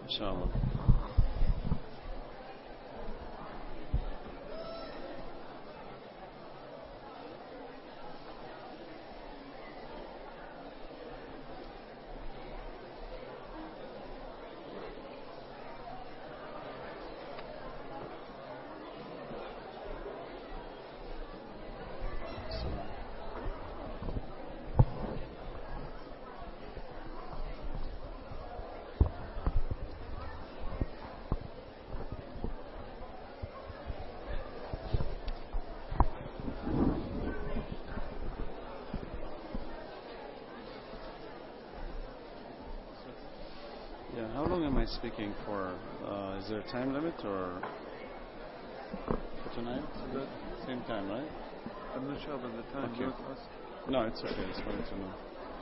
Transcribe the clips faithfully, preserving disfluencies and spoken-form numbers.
inshallah. Speaking for, uh, is there a time limit or for tonight? Is that same time, right? I'm not sure about the time. Okay. No, it's okay. I just wanted to know.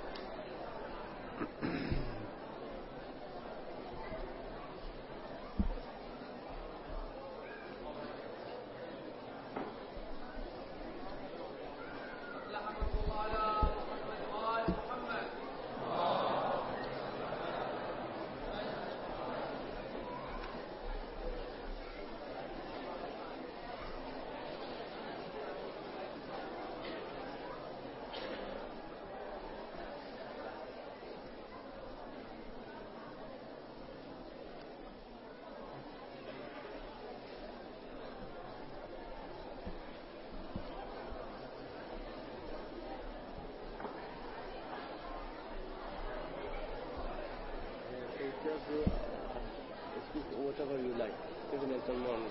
Whatever you like, even as a non.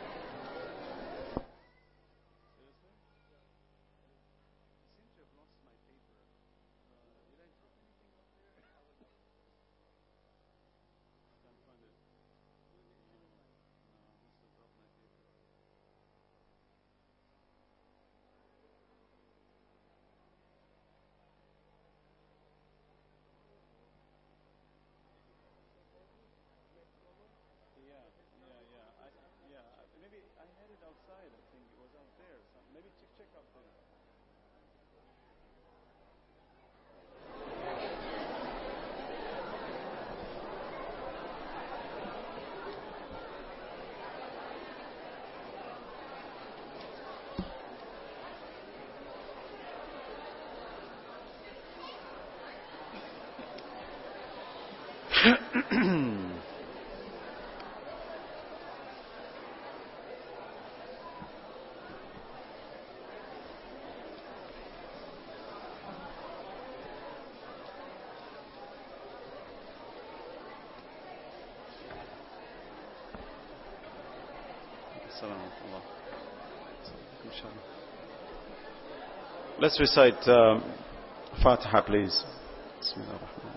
Let's recite uh, Fatiha, please. Bismillah ar-Rahman.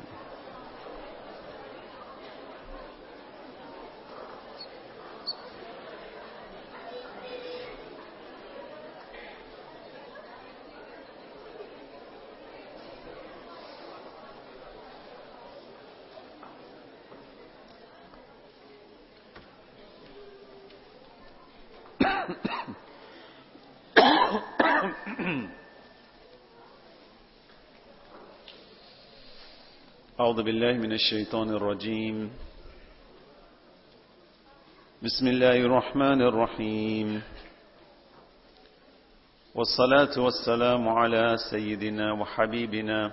أعوذ بالله من الشيطان الرجيم. بسم الله الرحمن الرحيم. والصلاة والسلام على سيدنا وحبيبنا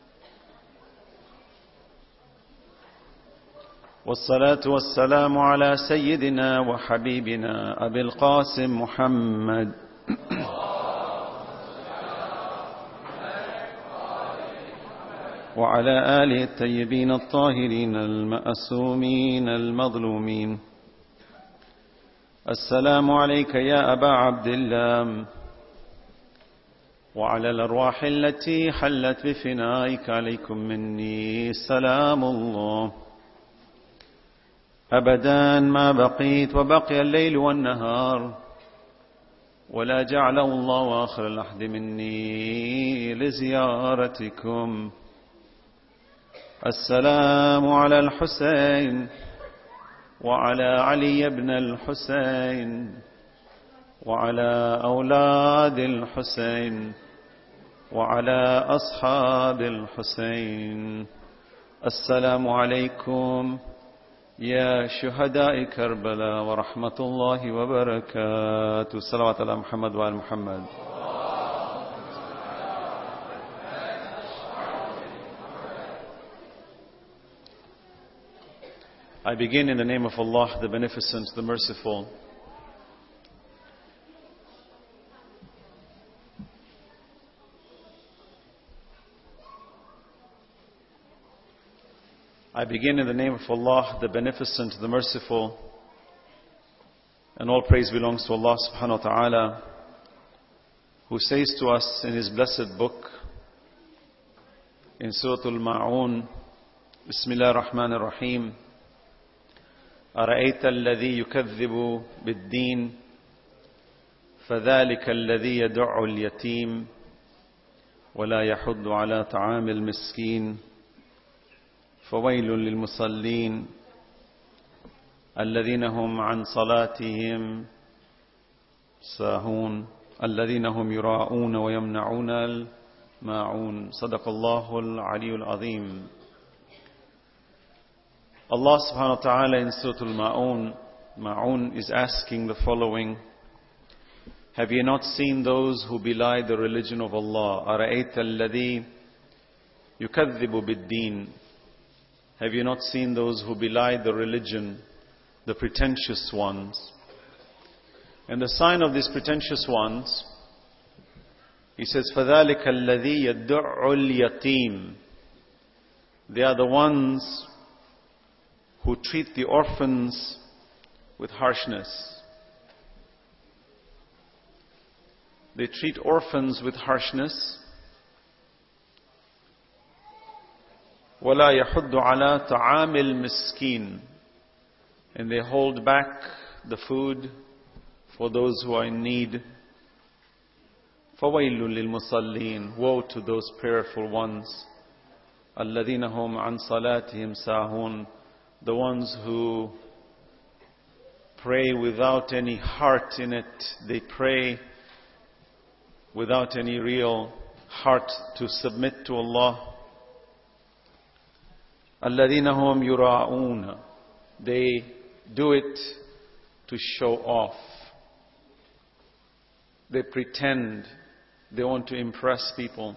والصلاة والسلام على سيدنا وحبيبنا أبي القاسم محمد وعلى آله الطيبين الطاهرين المأسومين المظلومين. السلام عليك يا أبا عبد الله وعلى الأرواح التي حلت بفنائك عليكم مني سلام الله أبدا ما بقيت وبقي الليل والنهار ولا جعل الله آخر العهد مني لزيارتكم. السلام على الحسين وعلى علي بن الحسين وعلى أولاد الحسين وعلى أصحاب الحسين. السلام عليكم يا شهداء كربلاء ورحمة الله وبركاته. صلوات على محمد وعلى محمد. I begin in the name of Allah, the Beneficent, the Merciful. I begin in the name of Allah, the Beneficent, the Merciful. And all praise belongs to Allah subhanahu wa ta'ala, who says to us in His blessed book, in Surah Al-Ma'un, Bismillah ar-Rahman ar-Rahim, أرأيت الذي يكذب بالدين فذلك الذي يدع اليتيم ولا يحض على طعام المسكين فويل للمصلين الذين هم عن صلاتهم ساهون الذين هم يراءون ويمنعون الماعون. صدق الله العلي العظيم. Allah subhanahu wa ta'ala in Surah Al-Ma'un, Ma'un is asking the following: have you not seen those who belie the religion of Allah? أَرَأَيْتَ الَّذِي يُكَذِّبُ بِالدِّينِ. Have you not seen those who belie the religion, the pretentious ones? And the sign of these pretentious ones, He says, فَذَلِكَ الَّذِي يَدُعُّ الْيَتِيمِ. They are the ones who treat the orphans with harshness. They treat orphans with harshness. وَلَا يَحُدُّ عَلَى طَعَامِ الْمِسْكِينِ. And they hold back the food for those who are in need. فَوَيْلٌ لِلْمُصَلِّينَ. Woe to those prayerful ones. الَّذِينَ هُمْ عَنْ صَلَاتِهِمْ سَاهُونَ. The ones who pray without any heart in it. They pray without any real heart to submit to Allah. الَّذِينَ هُمْ يُرَاءُونَ. They do it to show off. They pretend. They want to impress people.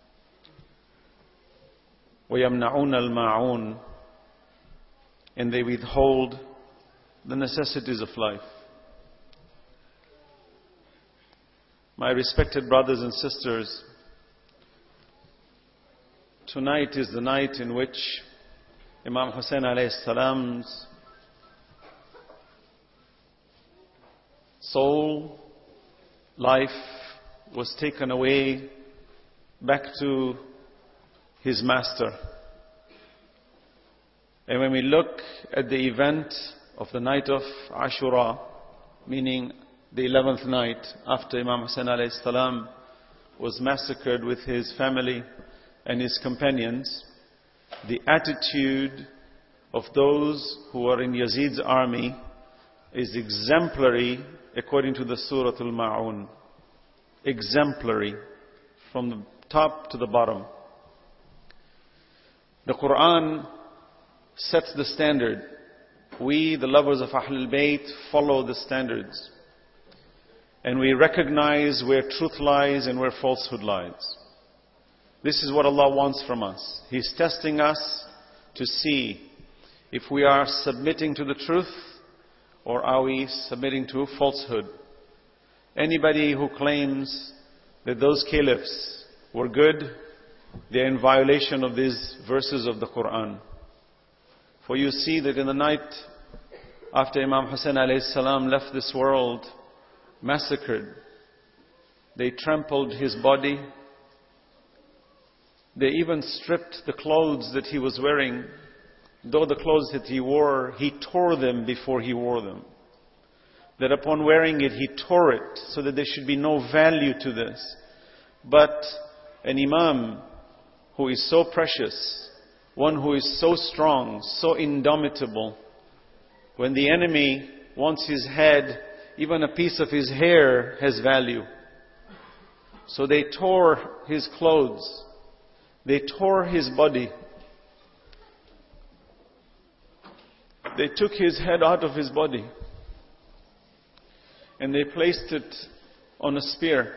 وَيَمْنَعُونَ الْمَاعُونَ. And they withhold the necessities of life. My respected brothers and sisters, tonight is the night in which Imam Hussain alayhi salam's soul, life was taken away back to his master. And when we look at the event of the night of Ashura, meaning the eleventh night after Imam Hussain alayhi salam was massacred with his family and his companions, the attitude of those who are in Yazid's army is exemplary according to the Surah Al-Ma'un. Exemplary from the top to the bottom. The Quran sets the standard. We, the lovers of Ahlul Bayt, follow the standards. And we recognize where truth lies and where falsehood lies. This is what Allah wants from us. He's testing us to see if we are submitting to the truth or are we submitting to falsehood. Anybody who claims that those caliphs were good, they are in violation of these verses of the Quran. For you see that in the night after Imam Hussain alayhi salam left this world, massacred, they trampled his body. They even stripped the clothes that he was wearing. Though the clothes that he wore, he tore them before he wore them. That upon wearing it, he tore it so that there should be no value to this. But an imam who is so precious, one who is so strong, so indomitable, when the enemy wants his head, even a piece of his hair has value. So they tore his clothes. They tore his body. they took his head out of his body and they placed it on a spear.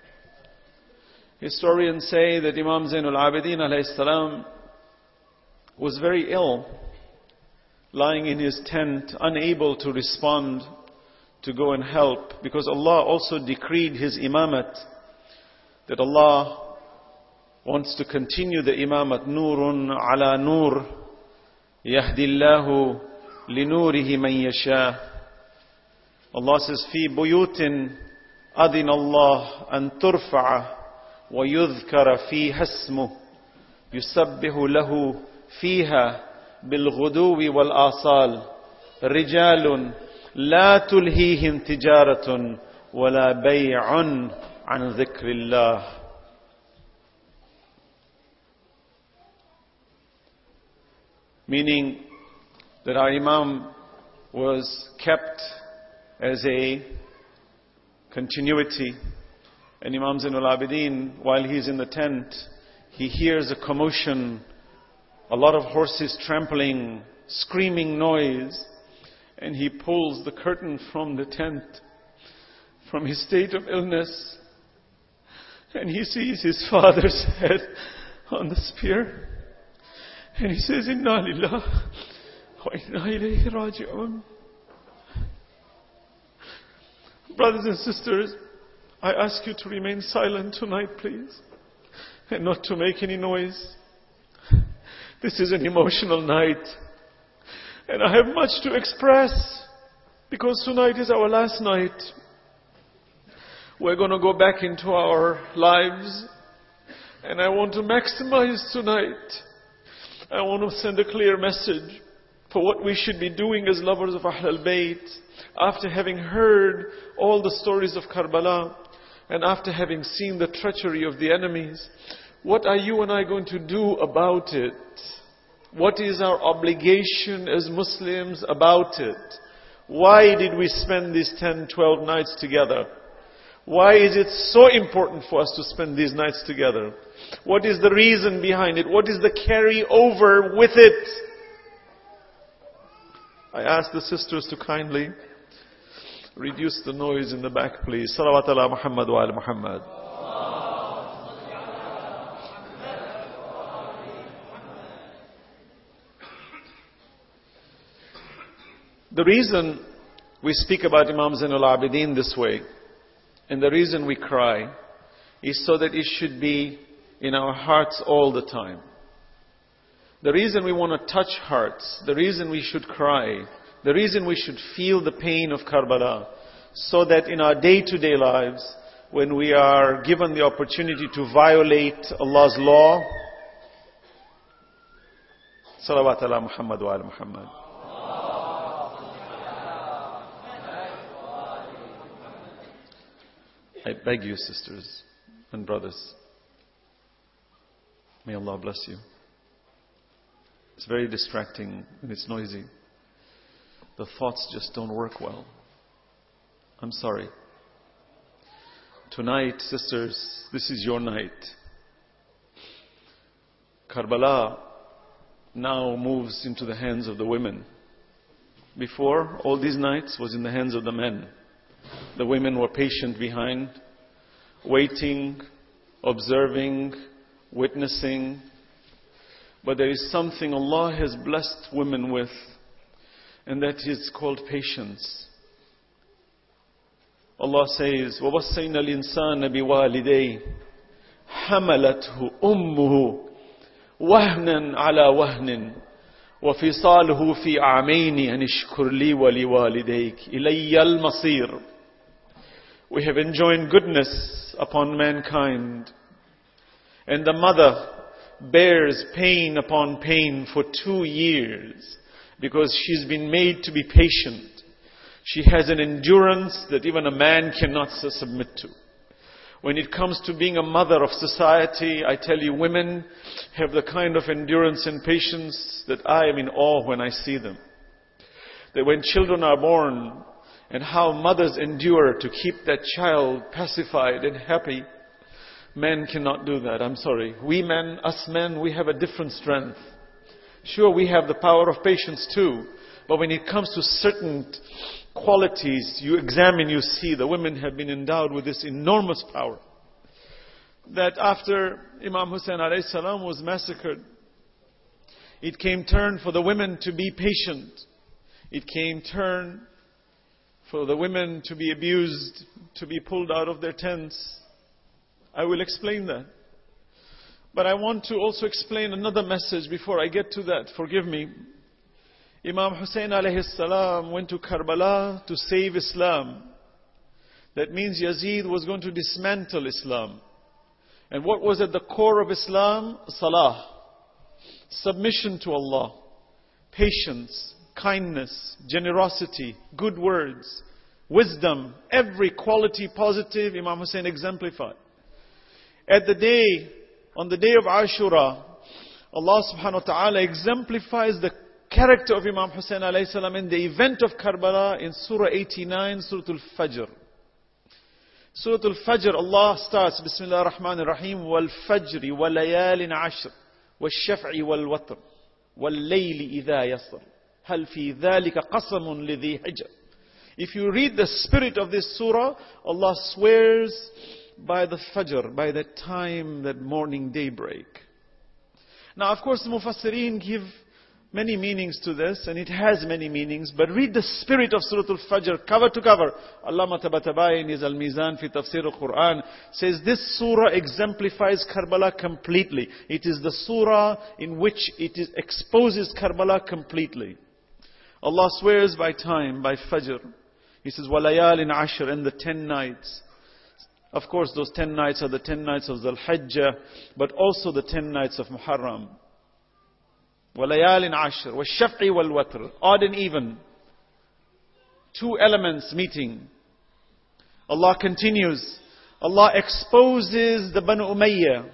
Historians say that Imam Zainul Abidin alayhi salam was very ill, lying in his tent, unable to respond, to go and help, because Allah also decreed his imamat, that Allah wants to continue the imamat. Nurun ala nur, yahdillahu linurihi man yasha. Allah says, fi buyutin adin Allah an turfa'a wa yudhkara fiha ismuh yusabbihu lahu fiha بالغدو والآصال رجال لا تلهيهم تجارة ولا بيع عن ذكر الله. Meaning that our Imam was kept as a continuity. And Imam Zainul Abidin, while he's in the tent, he hears a commotion, a lot of horses trampling, screaming noise, and he pulls the curtain from the tent, from his state of illness, and he sees his father's head on the spear, and he says, Inna lillah wa inna ilayhi raji'un. Brothers and sisters, I ask you to remain silent tonight, please, and not to make any noise. This is an emotional night, and I have much to express, because tonight is our last night. We're going to go back into our lives, and I want to maximize tonight. I want to send a clear message for what we should be doing as lovers of Ahlul Bayt, after having heard all the stories of Karbala, and after having seen the treachery of the enemies. What are you and I going to do about it? What is our obligation as Muslims about it? Why did we spend these ten, twelve nights together? Why is it so important for us to spend these nights together? What is the reason behind it? What is the carry over with it? I ask the sisters to kindly reduce the noise in the back, please. Salawat ala Muhammad wa ala Muhammad. The reason we speak about Imam Zainul Abidin this way, and the reason we cry, is so that it should be in our hearts all the time. The reason we want to touch hearts, the reason we should cry, the reason we should feel the pain of Karbala, so that in our day-to-day lives, when we are given the opportunity to violate Allah's law, Salawat ala Muhammad wa ala Muhammad. I beg you, sisters and brothers, may Allah bless you. It's very distracting and it's noisy. The thoughts just don't work well. I'm sorry. Tonight, sisters, this is your night. Karbala now moves into the hands of the women. Before, all these nights was in the hands of the men. The women were patient behind, waiting, observing, witnessing. But there is something Allah has blessed women with, and that is called patience. Allah says, وَوَصَّيْنَا الْإِنسَانَ بِوَالِدَيْهِ حَمَلَتْهُ أُمُّهُ وَهْنًا عَلَى وَهْنٍ وَفِصَالُهُ فِي عَامَيْنِ أَنِ اشْكُرْ لِي وَلِوَالِدَيْكِ إِلَيَّ الْمَصِيرُ. We have enjoined goodness upon mankind, and the mother bears pain upon pain for two years because she's been made to be patient. She has an endurance that even a man cannot submit to. When it comes to being a mother of society, I tell you, women have the kind of endurance and patience that I am in awe when I see them. That when children are born, and how mothers endure to keep that child pacified and happy, men cannot do that. I'm sorry. We men, us men, we have a different strength. Sure, we have the power of patience too, But when it comes to certain qualities, you examine, you see the women have been endowed with this enormous power. That after Imam Hussein alayhi salam was massacred, it came turn for the women to be patient. It came turn for the women to be abused, to be pulled out of their tents. I will explain that. But I want to also explain another message before I get to that. Forgive me. Imam Hussein alayhi salam went to Karbala to save Islam. That means Yazid was going to dismantle Islam. And what was at the core of Islam? Salah. Submission to Allah. Patience. Kindness. Generosity. Good words. Wisdom. Every quality positive Imam Hussein exemplified. At the day, on the day of Ashura, Allah subhanahu wa ta'ala exemplifies the character of Imam Hussein alayhi salam in the event of Karbala in Surah eighty-nine, Surah Al-Fajr. Surah Al-Fajr, Allah starts, Bismillah ar-Rahman ar-Rahim, وَالْفَجْرِ وَلَيَالٍ عَشْرٍ وَالشَّفْعِ وَالْوَتْرِ وَاللَّيْلِ إِذَا يَسْرٍ هَلْ فِي ذَلِكَ قَسَمٌ لِذِي حِجْرٍ. If you read the spirit of this surah, Allah swears by the Fajr, by the time, that morning daybreak. Now, of course, the Mufassirin give many meanings to this, and it has many meanings, but read the spirit of Surah Al-Fajr, cover to cover. Allama Tabatabai in his Al-Mizan fi Tafsir Al-Quran says this surah exemplifies Karbala completely. It is the surah in which it is, exposes Karbala completely. Allah swears by time, by Fajr. He says, وَلَيَالٍ عَشْرٍ, and the ten nights. Of course, those ten nights are the ten nights of Dhul-Hijjah, but also the ten nights of Muharram. وَلَيَالٍ عَشْرٍ وَالشَّفْعِ وَالْوَتْرِ, odd and even. Two elements meeting. Allah continues. Allah exposes the Banu Umayyah.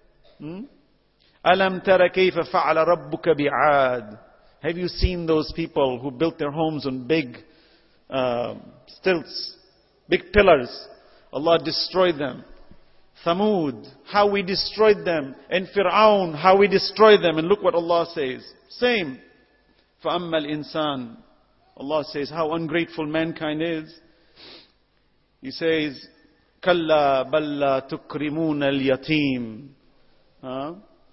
أَلَمْ تَرَ كَيْفَ فَعَلَ رَبُّكَ بِعَادٍ. Have you seen those people who built their homes on big uh, stilts, big pillars? Allah destroyed them. Thamud, how we destroyed them. And Fir'aun, how we destroyed them. And look what Allah says. Same. فَأَمَّا الْإِنسان. Allah says how ungrateful mankind is. He says, كَلَّا بَلَّا تُكْرِمُونَ الْيَتِيمِ. Huh?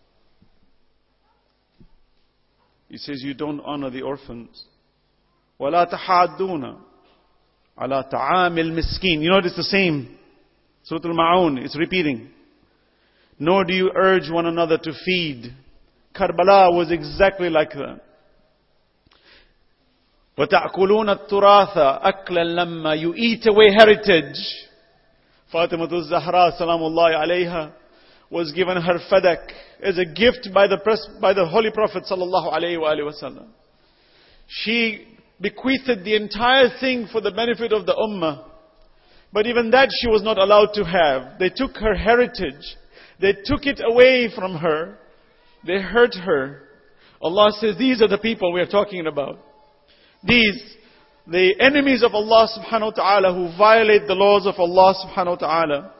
He says you don't honor the orphans. وَلَا تَحَادُّونَ عَلَى طَعَامِ الْمِسْكِينِ. You know it's the same. Surah Al-Ma'un, it's repeating. Nor do you urge one another to feed. Karbala was exactly like that. وَتَأْكُلُونَ التُّرَاثَ أَكْلًا لَمَّا. You eat away heritage. Fatima al-Zahra, salamullahi alayha, was given her fadak as a gift by the, pres- by the Holy Prophet sallallahu alayhi wa sallam. She bequeathed the entire thing for the benefit of the ummah. But even that she was not allowed to have. They took her heritage. They took it away from her. They hurt her. Allah says, these are the people we are talking about. These, the enemies of Allah subhanahu wa ta'ala who violate the laws of Allah subhanahu wa ta'ala.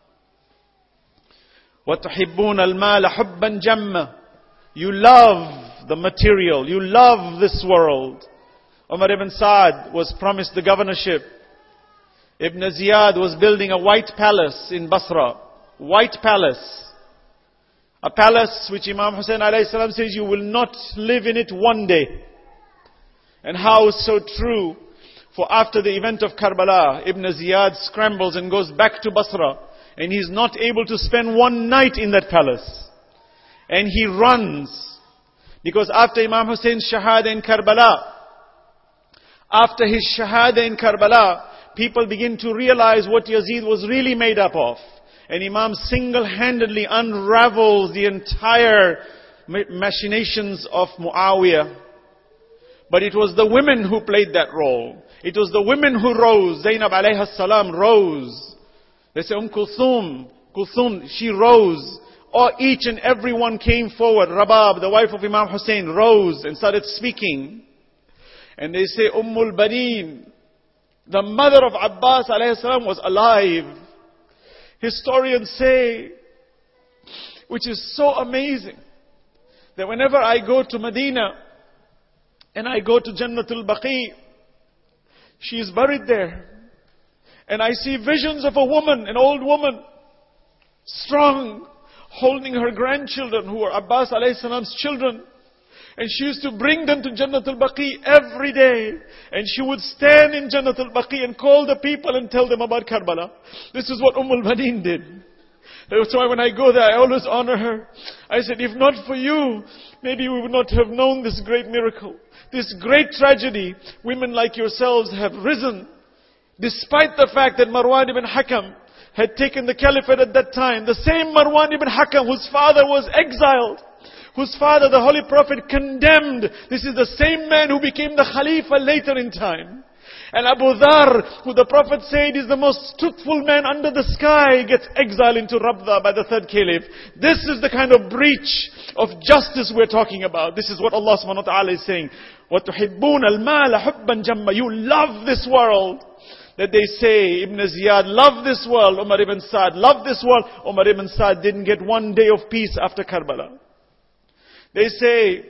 وَتُحِبُّونَ الْمَالَ حُبًّا جَمًّا. You love the material. You love this world. Umar ibn Saad was promised the governorship. Ibn Ziyad was building a white palace in Basra. White palace. A palace which Imam Hussein alayhi salam says you will not live in it one day. And how so true. For after the event of Karbala, Ibn Ziyad scrambles and goes back to Basra. And he's not able to spend one night in that palace. And he runs. Because after Imam Hussein's shahada in Karbala, after his shahada in Karbala, people begin to realize what Yazid was really made up of. And Imam single-handedly unravels the entire machinations of Muawiyah. But it was the women who played that role. It was the women who rose. Zainab alayha salam rose. They say, Umm Kulthum, Kulthum, she rose. Or each and every one came forward. Rabab, the wife of Imam Hussein, rose and started speaking. And they say, Ummul Baneen, the mother of Abbas alayhi salam, was alive. Historians say, which is so amazing, that whenever I go to Medina, And I go to Jannatul Baqi. She is buried there. And I see visions of a woman, an old woman, strong, holding her grandchildren who were Abbas alayhi salam's children. And she used to bring them to Jannatul Baqi every day. And she would stand in Jannatul Baqi and call the people and tell them about Karbala. This is what Umm al-Baneen did. That's why when I go there, I always honor her. I said, if not for you, maybe we would not have known this great miracle. This great tragedy. Women like yourselves have risen. Despite the fact that Marwan ibn Hakam had taken the caliphate at that time. The same Marwan ibn Hakam whose father was exiled. Whose father, the Holy Prophet, condemned. This is the same man who became the Khalifa later in time. And Abu Dhar, who the Prophet said is the most truthful man under the sky, gets exiled into Rabda by the third caliph. This is the kind of breach of justice we're talking about. This is what Allah subhanahu wa ta'ala is saying. وَتُحِبُّونَ الْمَالَ حُبًّا جَمَّا. You love this world. That they say, Ibn Ziyad, love this world. Umar ibn Sa'd, love this world. Umar ibn Sa'd didn't get one day of peace after Karbala. They say,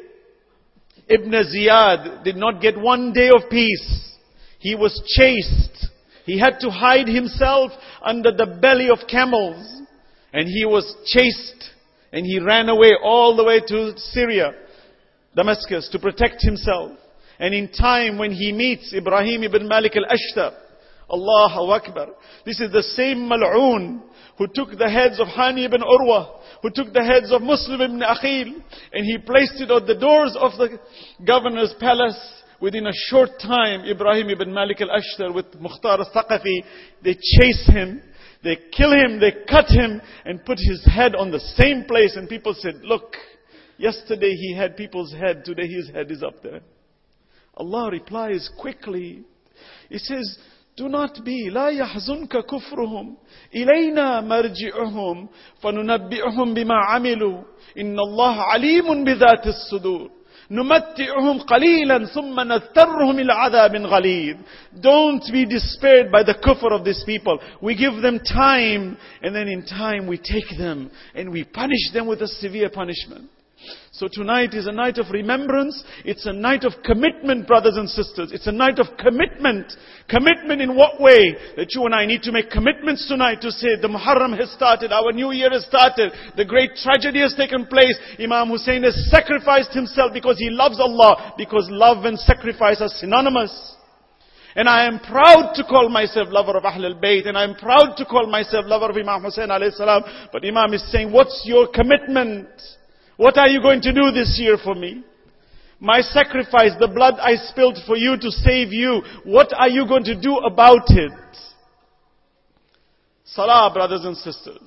Ibn Ziyad did not get one day of peace. He was chased. He had to hide himself under the belly of camels. And he was chased. And he ran away all the way to Syria, Damascus, to protect himself. And in time when he meets Ibrahim ibn Malik al-Ashtar, Allahu Akbar. This is the same Mal'oon who took the heads of Hani ibn Urwa, who took the heads of Muslim ibn Aqil, and he placed it at the doors of the governor's palace. Within a short time, Ibrahim ibn Malik al-Ashtar with Mukhtar al-Thaqafi, they chase him, they kill him, they cut him, and put his head on the same place. And people said, look, yesterday he had people's head, today his head is up there. Allah replies quickly. He says, do not be, لا يحزنك كفرهم إلينا مرجعهم فننبئهم بما عملوا إن الله عليم بذات الصدور نمتعهم قليلا ثم نضطرهم إلى عذاب غليظ. Don't be despaired by the kufr of these people. We give them time, and then in time we take them and we punish them with a severe punishment. So tonight is a night of remembrance. It's a night of commitment, brothers and sisters. It's a night of commitment. Commitment in what way? That you and I need to make commitments tonight to say the Muharram has started, our new year has started, the great tragedy has taken place. Imam Hussein has sacrificed himself because he loves Allah, because love and sacrifice are synonymous. And I am proud to call myself lover of Ahl al-Bayt, and I am proud to call myself lover of Imam Hussein alayhi salam. But Imam is saying, what's your commitment? What are you going to do this year for me? My sacrifice, the blood I spilled for you to save you, what are you going to do about it? Salah, brothers and sisters.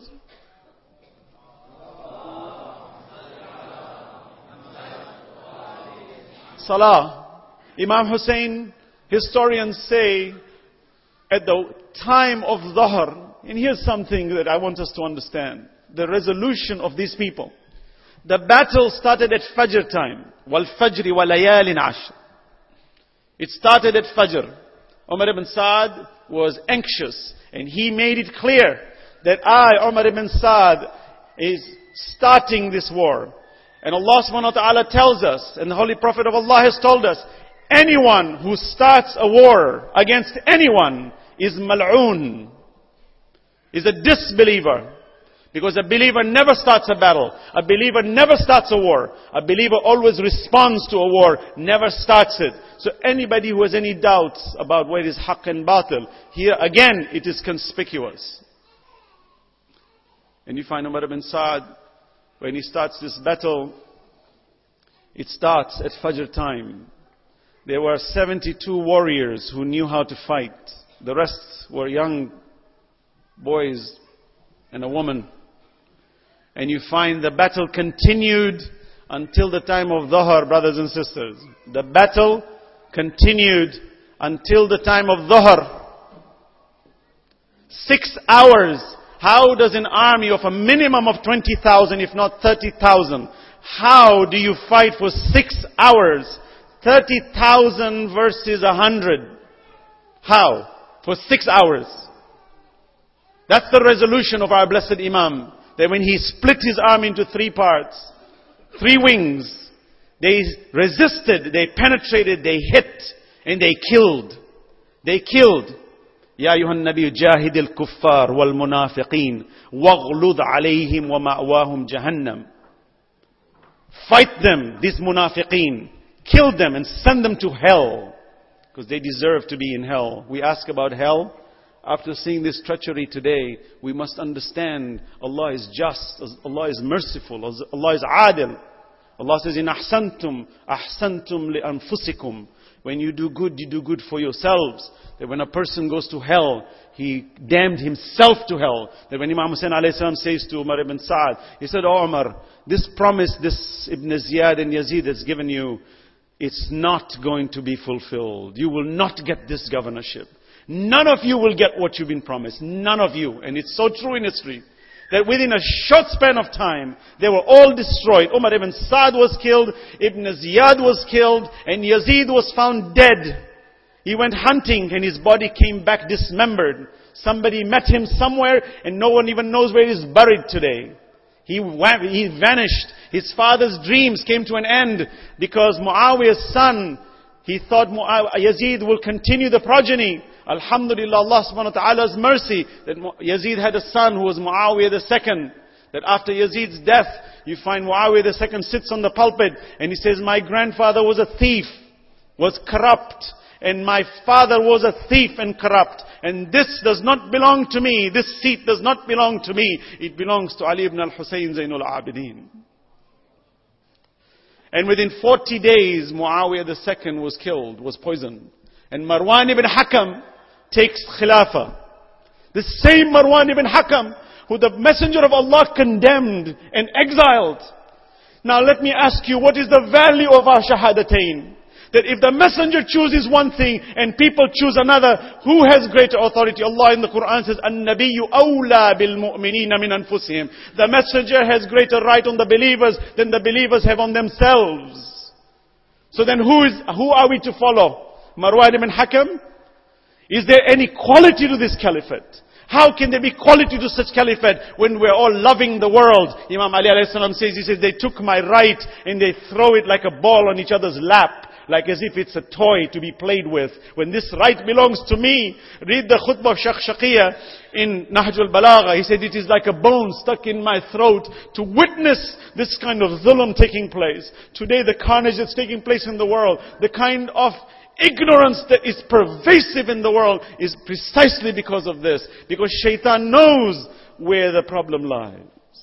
Salah. Imam Hussein, historians say, at the time of Dhuhr, and here's something that I want us to understand. The resolution of these people. The battle started at Fajr time. Wal Fajri wa layalin ashr. It started at Fajr. Umar ibn Sa'd was anxious, and he made it clear that I, Umar ibn Sa'd, is starting this war. And Allah subhanahu wa ta'ala tells us, and the Holy Prophet of Allah has told us, anyone who starts a war against anyone is mal'oon, is a disbeliever. Because a believer never starts a battle. A believer never starts a war. A believer always responds to a war, never starts it. So anybody who has any doubts about where is haqq and batil, here again it is conspicuous. And you find Umar ibn Sa'd, when he starts this battle, it starts at Fajr time. There were seventy-two warriors who knew how to fight. The rest were young boys and a woman. And you find the battle continued until the time of Dhuhr, brothers and sisters. The battle continued until the time of Dhuhr. Six hours. How does an army of a minimum of twenty thousand, if not thirty thousand, how do you fight for six hours? thirty thousand versus one hundred. How? For six hours. That's the resolution of our blessed Imam. That when he split his army into three parts, three wings, They resisted, they penetrated, they hit, and they killed. They killed. يا أيها النبي جاهد الكفار والمنافقين واغلظ عليهم ومأواهم جهنم. Fight them, these munafiqeen. Kill them and send them to hell. Because they deserve to be in hell. We ask about hell. After seeing this treachery today, we must understand Allah is just, Allah is merciful, Allah is adil. Allah says, in ahsantum, ahsantum li anfusikum. When you do good, you do good for yourselves. That when a person goes to hell, he damned himself to hell. That when Imam Hussain alayhi salam says to Umar ibn Sa'ad, he said, oh Umar, this promise this Ibn Ziyad and Yazid has given you, it's not going to be fulfilled. You will not get this governorship. None of you will get what you've been promised. None of you. And it's so true in history that within a short span of time, they were all destroyed. Umar ibn Sa'd was killed, Ibn Ziyad was killed, and Yazid was found dead. He went hunting and his body came back dismembered. Somebody met him somewhere and no one even knows where he's buried today. He, he vanished. His father's dreams came to an end because Muawiyah's son, he thought Yazid will continue the progeny. Alhamdulillah, Allah subhanahu wa ta'ala's mercy that Yazid had a son who was Muawiyah the second. That after Yazid's death, you find Muawiyah the second sits on the pulpit and he says, my grandfather was a thief, was corrupt, and my father was a thief and corrupt. And this does not belong to me. This seat does not belong to me. It belongs to Ali ibn al-Husayn Zainul Abidin. And within forty days, Muawiyah the second was killed, was poisoned. And Marwan ibn Hakam takes Khilafah. The same Marwan ibn Hakam, who the Messenger of Allah condemned and exiled. Now let me ask you, what is the value of our Shahadatain? That if the Messenger chooses one thing and people choose another, who has greater authority? Allah in the Quran says, "An-Nabiyyu awla bil mu'minina min anfusihim." The Messenger has greater right on the believers than the believers have on themselves. So then who is, who are we to follow? Marwan ibn Hakam? Is there any quality to this caliphate? How can there be quality to such caliphate when we're all loving the world? Imam Ali alayhi salam says, he says, they took my right and they throw it like a ball on each other's lap. Like as if it's a toy to be played with. When this right belongs to me. Read the khutbah of Shaykh Shaqiyya in Nahj al-Balagha. He said it is like a bone stuck in my throat to witness this kind of dhulm taking place. Today the carnage that's taking place in the world, the kind of ignorance that is pervasive in the world is precisely because of this. Because shaitan knows where the problem lies.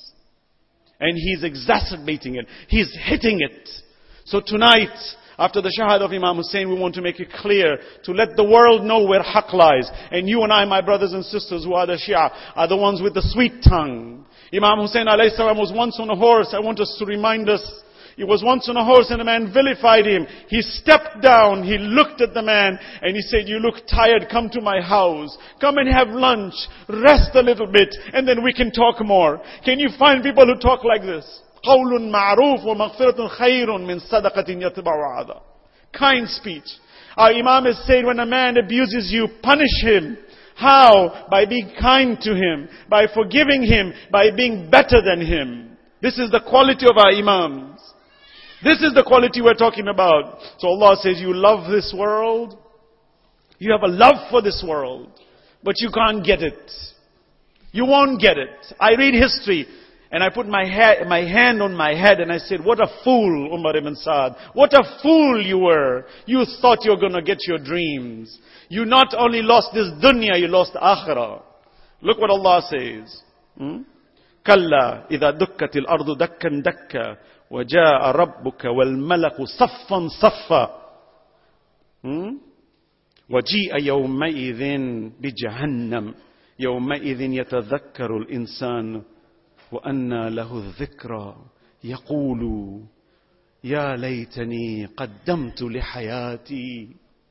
And he's exacerbating it. He's hitting it. So tonight, after the shahada of Imam Hussain, we want to make it clear, to let the world know where haqq lies. And you and I, my brothers and sisters who are the Shia, are the ones with the sweet tongue. Imam Hussain alayhi salam was once on a horse. I want us to remind us, he was once on a horse and a man vilified him. He stepped down, he looked at the man and he said, you look tired, come to my house. Come and have lunch, rest a little bit, and then we can talk more. Can you find people who talk like this? قَوْلٌ مَعْرُوفٌ وَمَغْفِرَةٌ خَيْرٌ مِنْ صَدَقَةٍ يَتْبَعُ عَذَا. Kind speech. Our Imam has said, when a man abuses you, punish him. How? By being kind to him, by forgiving him, by being better than him. This is the quality of our Imams. This is the quality we're talking about. So Allah says, you love this world. You have a love for this world. But you can't get it. You won't get it. I read history. And I put my, ha- my hand on my head and I said, what a fool, Umar ibn Sa'd. What a fool you were. You thought you were going to get your dreams. You not only lost this dunya, you lost akhirah. Look what Allah says. كَلَّا إِذَا دُكَّتِ الْأَرْضُ دَكًّا دَكًّا وَجَاءَ رَبُّكَ وَالْمَلَكُ صَفًّا صَفًّا وَجِيءَ يَوْمَئِذٍ بِجَهَنَّمْ يَوْمَئِذٍ يَتَذَكَّرُ الْإِنسَانُ وأنى له الذكرى يقول يا ليتني قدمت لحياتي.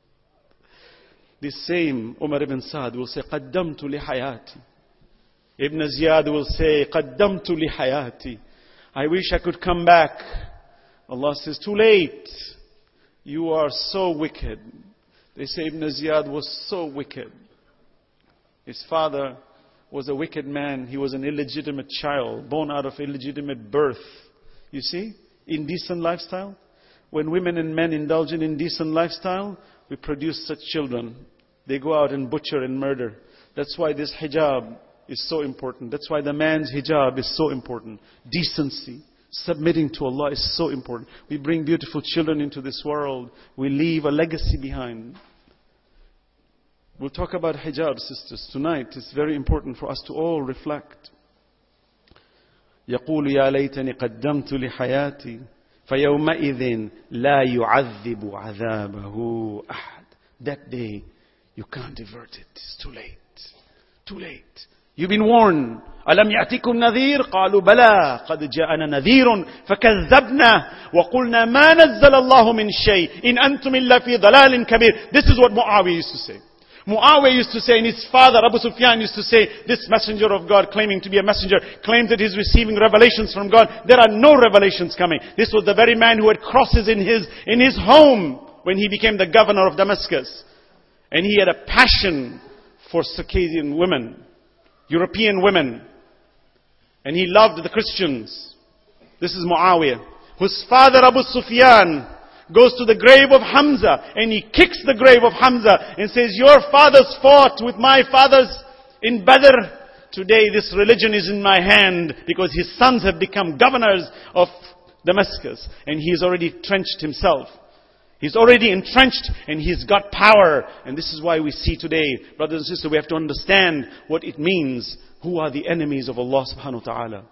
This same Umar ibn Sa'd will say قدمت لحياتي. Ibn Ziyad will say قدمت لحياتي. I wish I could come back. Allah says, too late. You are so wicked. They say Ibn Ziyad was so wicked. His father was a wicked man. He was an illegitimate child, born out of illegitimate birth. You see? Indecent lifestyle. When women and men indulge in indecent lifestyle, we produce such children. They go out and butcher and murder. That's why this hijab is so important. That's why the man's hijab is so important. Decency, submitting to Allah is so important. We bring beautiful children into this world. We leave a legacy behind. We'll talk about hijab, sisters, tonight. It's very important for us to all reflect. يقول يا ليتني قدمت لحياتي فيومئذ لا يعذب عذابه أحد. That day, you can't divert it. It's too late. Too late. You've been warned. ألم يأتكم نذير قالوا بلى قد جاءنا نذير فكذبنا وقلنا ما نزل الله من شيء إن أنتم إلا في ضلال كبير. This is what Muawiyah used to say. Muawiyah used to say, and his father Abu Sufyan used to say, this messenger of God claiming to be a messenger, claims that he's receiving revelations from God. There are no revelations coming. This was the very man who had crosses in his, in his home when he became the governor of Damascus. And he had a passion for Circassian women, European women. And he loved the Christians. This is Muawiyah, whose father Abu Sufyan goes to the grave of Hamza and he kicks the grave of Hamza and says, your fathers fought with my fathers in Badr. Today this religion is in my hand, because his sons have become governors of Damascus and he has already entrenched himself. He's already entrenched and he's got power. And this is why we see today, brothers and sisters, we have to understand what it means. Who are the enemies of Allah subhanahu wa ta'ala?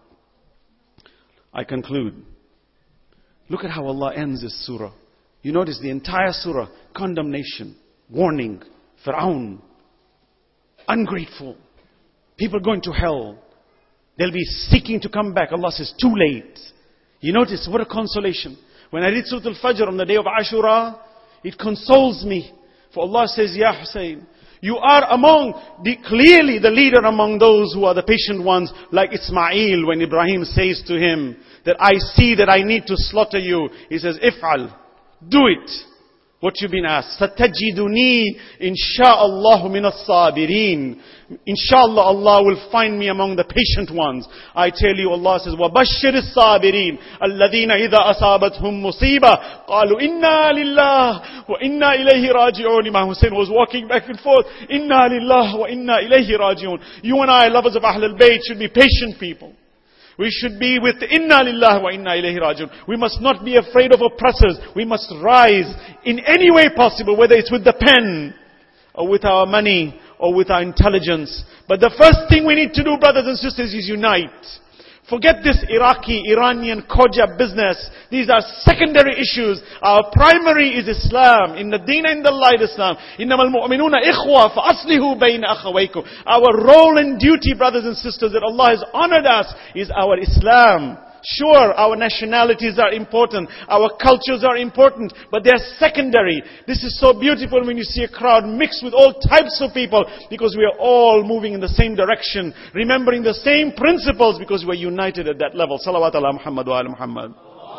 I conclude. Look at how Allah ends this surah. You notice the entire surah, condemnation, warning, Fir'aun, ungrateful, people going to hell. They'll be seeking to come back. Allah says, too late. You notice, what a consolation. When I read Surah Al-Fajr on the day of Ashura, it consoles me. For Allah says, Ya Hussein, you are among, the, clearly the leader among those who are the patient ones, like Ismail, when Ibrahim says to him, that I see that I need to slaughter you. He says, If'al, do it. What you've been asked. Satajiduni insha'Allahu min as-sabirin. Inshallah, Allah will find me among the patient ones. I tell you, Allah says, وَبَشِّرِ الصَّابِرِينَ الَّذِينَ إِذَا أَصَابَتْهُمْ مُصِيبَةٌ قَالُوا إِنَّا لِلَّهِ وَإِنَّا إِلَيْهِ رَاجِعُونَ. Imam Hussein was walking back and forth. إِنَّا لِلَّهِ وَإِنَّا إِلَيْهِ رَاجِعُونَ. You and I, lovers of Ahl al-Bayt, should be patient people. We should be with Inna Lillahi wa Inna Ilayhi Rajiun. We must not be afraid of oppressors. We must rise in any way possible, whether it's with the pen, or with our money, or with our intelligence. But the first thing we need to do, brothers and sisters, is unite. Forget this Iraqi, Iranian, Khoja business. These are secondary issues. Our primary is Islam. Inna Deena inda Allahi Islam. Innamal mu'minuna ikhwa fa aslihu bayna akhawaykum. Our role and duty, brothers and sisters, that Allah has honored us, is our Islam. Sure, our nationalities are important. Our cultures are important. But they are secondary. This is so beautiful when you see a crowd mixed with all types of people. Because we are all moving in the same direction. Remembering the same principles, because we are united at that level. Salawat ala Muhammad wa ala Muhammad.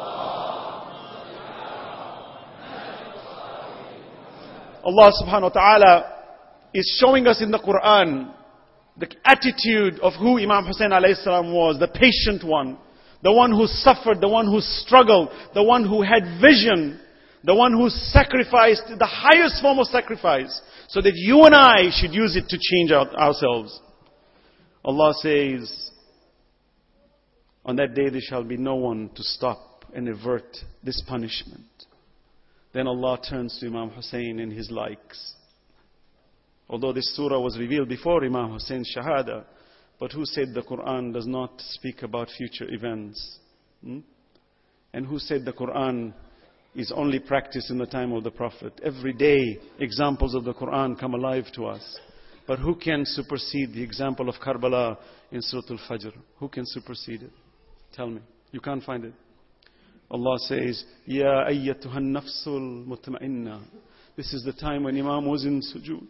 Allah subhanahu wa ta'ala is showing us in the Quran the attitude of who Imam Hussein alayhi salam was. The patient one. The one who suffered, the one who struggled, the one who had vision, the one who sacrificed, the highest form of sacrifice, so that you and I should use it to change our, ourselves. Allah says, on that day there shall be no one to stop and avert this punishment. Then Allah turns to Imam Hussein and his likes. Although this surah was revealed before Imam Hussein's Shahada, but who said the Quran does not speak about future events? Hmm? And who said the Quran is only practiced in the time of the Prophet? Every day, examples of the Quran come alive to us. But who can supersede the example of Karbala in Surah Al-Fajr? Who can supersede it? Tell me. You can't find it. Allah says, Ya ayyatuhan nafsul mutma'inna. This is the time when Imam was in sujood.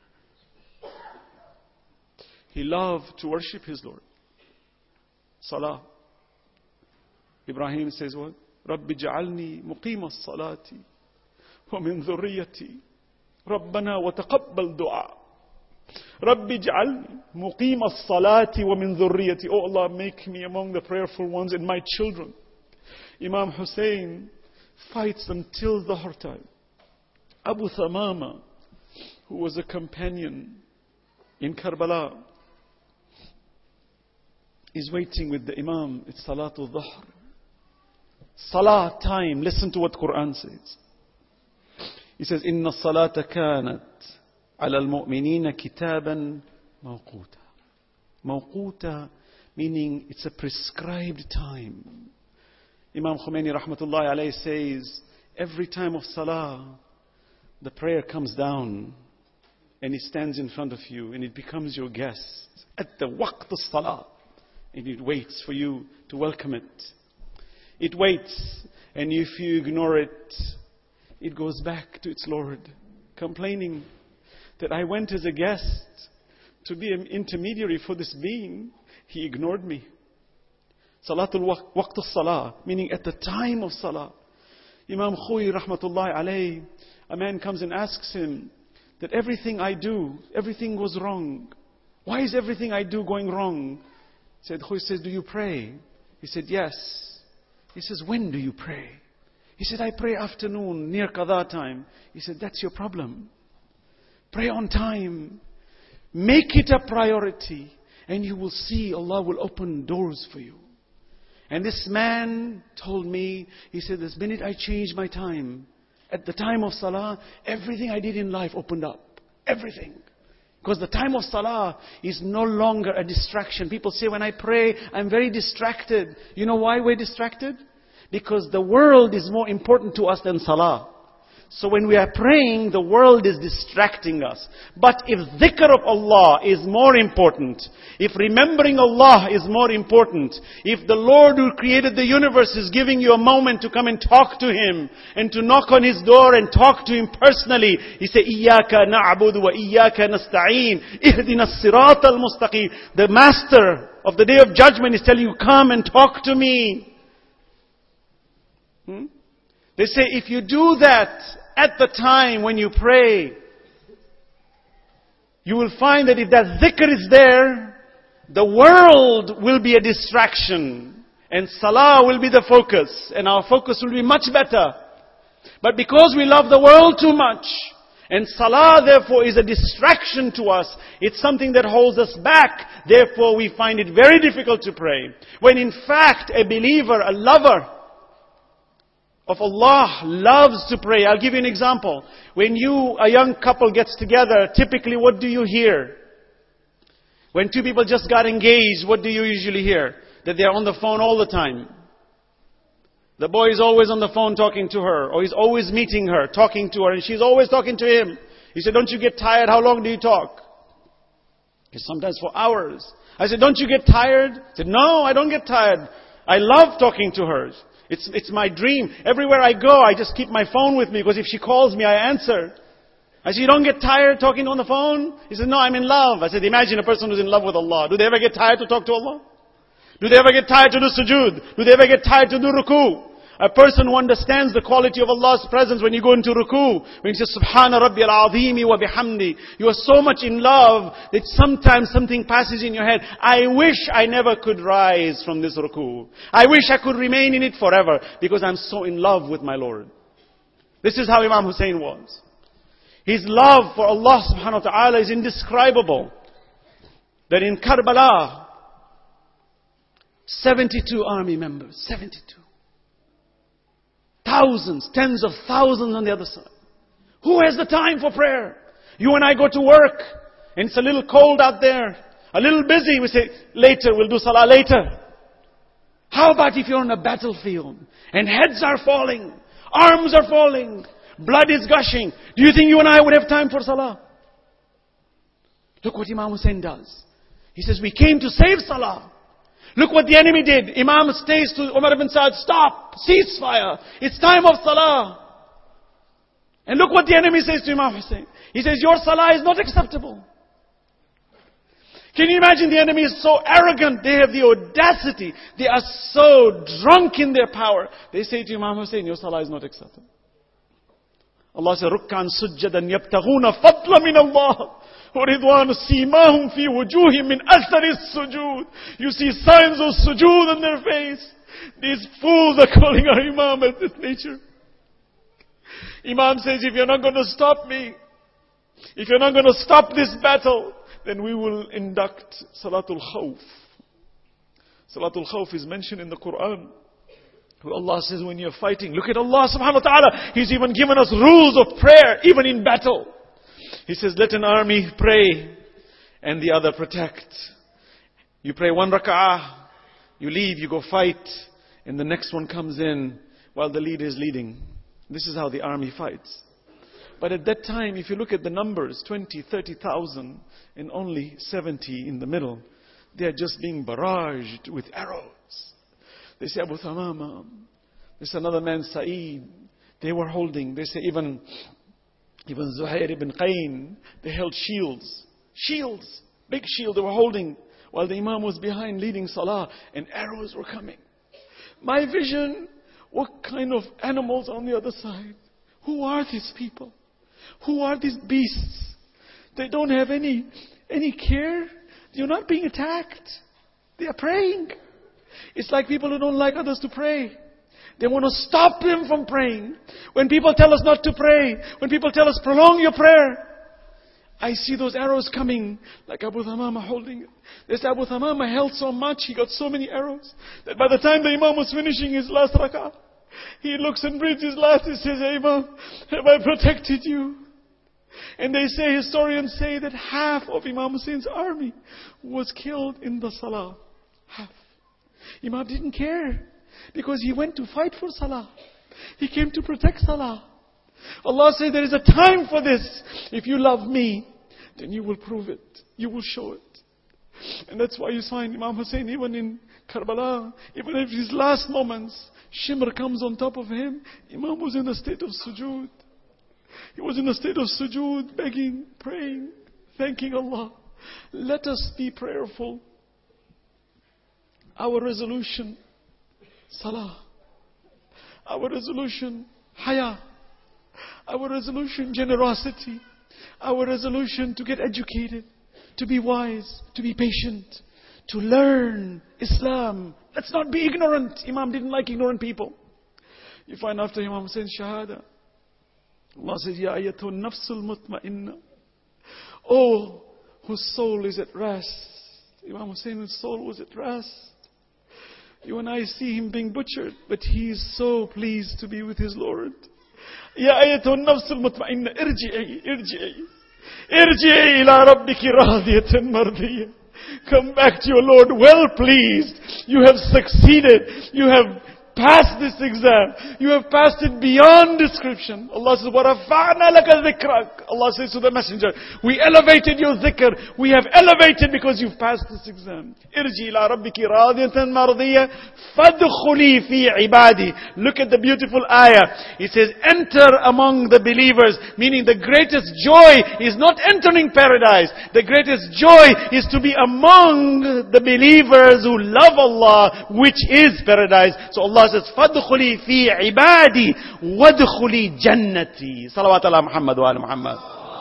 He loved to worship his Lord. Salah. Ibrahim says what? Rabbi ja'alni muqima as-salati wa min dhurriyyati. Rabbana wa taqabbal du'a. Rabbi ja'alni muqima as-salati wa min dhurriyyati. Oh Allah, make me among the prayerful ones and my children. Imam Hussein fights until Dhuhr time. Abu Thamama, who was a companion in Karbala, is waiting with the Imam. It's Salatul Dhuhr. Salah time. Listen to what Quran says. He says, Inna salata kanat ala al-mu'minina kitaban mawquta. Mawquta meaning it's a prescribed time. Imam Khomeini rahmatullahi alayhi says, every time of salah, the prayer comes down and it stands in front of you and it becomes your guest at the waqt of salah, and it waits for you to welcome it. It waits, and if you ignore it, it goes back to its Lord, complaining that I went as a guest to be an intermediary for this being. He ignored me. Salatul waqt as-salah, meaning at the time of salah. Imam Khoui rahmatullahi alayhi, a man comes and asks him that everything I do, everything goes wrong. Why is everything I do going wrong? Said Khoui says, do you pray? He said, yes. He says, when do you pray? He said, I pray afternoon, near qadha time. He said, that's your problem. Pray on time. Make it a priority. And you will see Allah will open doors for you. And this man told me, he said, this minute I changed my time, at the time of salah, everything I did in life opened up. Everything. Because the time of salah is no longer a distraction. People say, when I pray, I'm very distracted. You know why we're distracted? Because the world is more important to us than salah. So when we are praying, the world is distracting us. But if dhikr of Allah is more important, if remembering Allah is more important, if the Lord who created the universe is giving you a moment to come and talk to Him, and to knock on His door and talk to Him personally, He said, Iyaka na'budu wa iyaka nasta'een, ihdina as-sirat al-mustaqim. The Master of the Day of Judgment is telling you, come and talk to me. Hmm? They say, if you do that at the time when you pray, you will find that if that dhikr is there, the world will be a distraction. And salah will be the focus. And our focus will be much better. But because we love the world too much, and salah therefore is a distraction to us, it's something that holds us back, therefore we find it very difficult to pray. When in fact a believer, a lover of Allah loves to pray. I'll give you an example. When you, a young couple gets together, typically what do you hear? When two people just got engaged, what do you usually hear? That they're on the phone all the time. The boy is always on the phone talking to her, or he's always meeting her, talking to her, and she's always talking to him. He said, don't you get tired? How long do you talk? He said, sometimes for hours. I said, don't you get tired? He said, no, I don't get tired. I love talking to her. It's, it's my dream. Everywhere I go, I just keep my phone with me, because if she calls me, I answer. I said, you don't get tired talking on the phone? He said, no, I'm in love. I said, imagine a person who's in love with Allah. Do they ever get tired to talk to Allah? Do they ever get tired to do sujood? Do they ever get tired to do ruku? A person who understands the quality of Allah's presence when you go into ruku, when you say, Subhana Rabbi al-Azimi wa bihamdi, you are so much in love that sometimes something passes in your head. I wish I never could rise from this ruku. I wish I could remain in it forever, because I'm so in love with my Lord. This is how Imam Hussein was. His love for Allah subhanahu wa ta'ala is indescribable. That in Karbala, seventy-two army members, seventy-two. Thousands, tens of thousands on the other side. Who has the time for prayer? You and I go to work, and it's a little cold out there, a little busy. We say, later, we'll do salah later. How about if you're on a battlefield, and heads are falling, arms are falling, blood is gushing? Do you think you and I would have time for salah? Look what Imam Hussein does. He says, we came to save salah. Look what the enemy did. Imam stays to Umar ibn Sa'd, stop, ceasefire. It's time of salah. And look what the enemy says to Imam Hussein. He says, your salah is not acceptable. Can you imagine? The enemy is so arrogant. They have the audacity. They are so drunk in their power. They say to Imam Hussein, your salah is not acceptable. Allah says, رُكَّعًا سُجَّدًا يَبْتَغُونَ فَضْلًا مِنَ اللَّهِ وَرِضْوَانُ سِيمَاهُمْ فِي وُجُوهِهِمْ مِنْ أَثَرِ السُّجُودِ. You see signs of sujood on their face. These fools are calling our Imam at this nature. Imam says, if you're not going to stop me, if you're not going to stop this battle, then we will induct Salatul Khawf. Salatul Khawf is mentioned in the Quran. Where Allah says when you're fighting, look at Allah subhanahu wa ta'ala. He's even given us rules of prayer, even in battle. He says, let an army pray and the other protect. You pray one rak'ah, you leave, you go fight, and the next one comes in while the leader is leading. This is how the army fights. But at that time, if you look at the numbers, twenty, thirty thousand, and only seventy in the middle, they are just being barraged with arrows. They say Abu Thamama, there's another man, Sa'id, they were holding, they say even, even Zuhair ibn Qayn, they held shields. Shields, big shield they were holding, while the Imam was behind leading Salah, and arrows were coming. My vision, what kind of animals on the other side? Who are these people? Who are these beasts? They don't have any, any care. You're not being attacked. They are praying. It's like people who don't like others to pray. They want to stop them from praying. When people tell us not to pray, when people tell us prolong your prayer, I see those arrows coming like Abu Thamama holding it. This Abu Thamama held so much, he got so many arrows, that by the time the Imam was finishing his last rak'ah, he looks and breathes his last, he says, hey Imam, have I protected you? And they say, historians say that half of Imam Hussein's army was killed in the Salah. Half. Imam didn't care, because he went to fight for Salah. He came to protect Salah. Allah said there is a time for this. If you love me, then you will prove it. You will show it. And that's why you find Imam Hussein, even in Karbala, even in his last moments, shimmer comes on top of him. Imam was in a state of sujood. He was in a state of sujood, begging, praying, thanking Allah. Let us be prayerful. Our resolution, Salah. Our resolution, Haya. Our resolution, generosity. Our resolution to get educated, to be wise, to be patient, to learn Islam. Let's not be ignorant. Imam didn't like ignorant people. You find after Imam Hussein's Shahada, Allah says, Ya ayatul nafsul mutma'inna. Oh, whose soul is at rest. Imam Hussein's soul was at rest. You and I see him being butchered, but he is so pleased to be with his Lord. Ya ayatul nafsul mutma'inna, irji'i, irji'i. Irji'i ila rabbiki radiyatan mardiyah. Come back to your Lord well pleased. You have succeeded. You have passed this exam. You have passed it beyond description. Allah says, وَرَفَعْنَا لَكَ ذِكْرَكَ. Allah says to the messenger, we elevated your dhikr. We have elevated because you've passed this exam. إِرْجِي إِلَىٰ رَبِّكِ رَاضِيَةً مَرْضِيَّةً فَادْخُلِي فِي عِبَادِي. Look at the beautiful ayah. It says, enter among the believers. Meaning the greatest joy is not entering paradise. The greatest joy is to be among the believers who love Allah, which is paradise. So Allah says, فَادْخُلِي فِي عِبَادِي وَادْخُلِي جَنَّتِي. Salawat ala Muhammad wa ala Muhammad.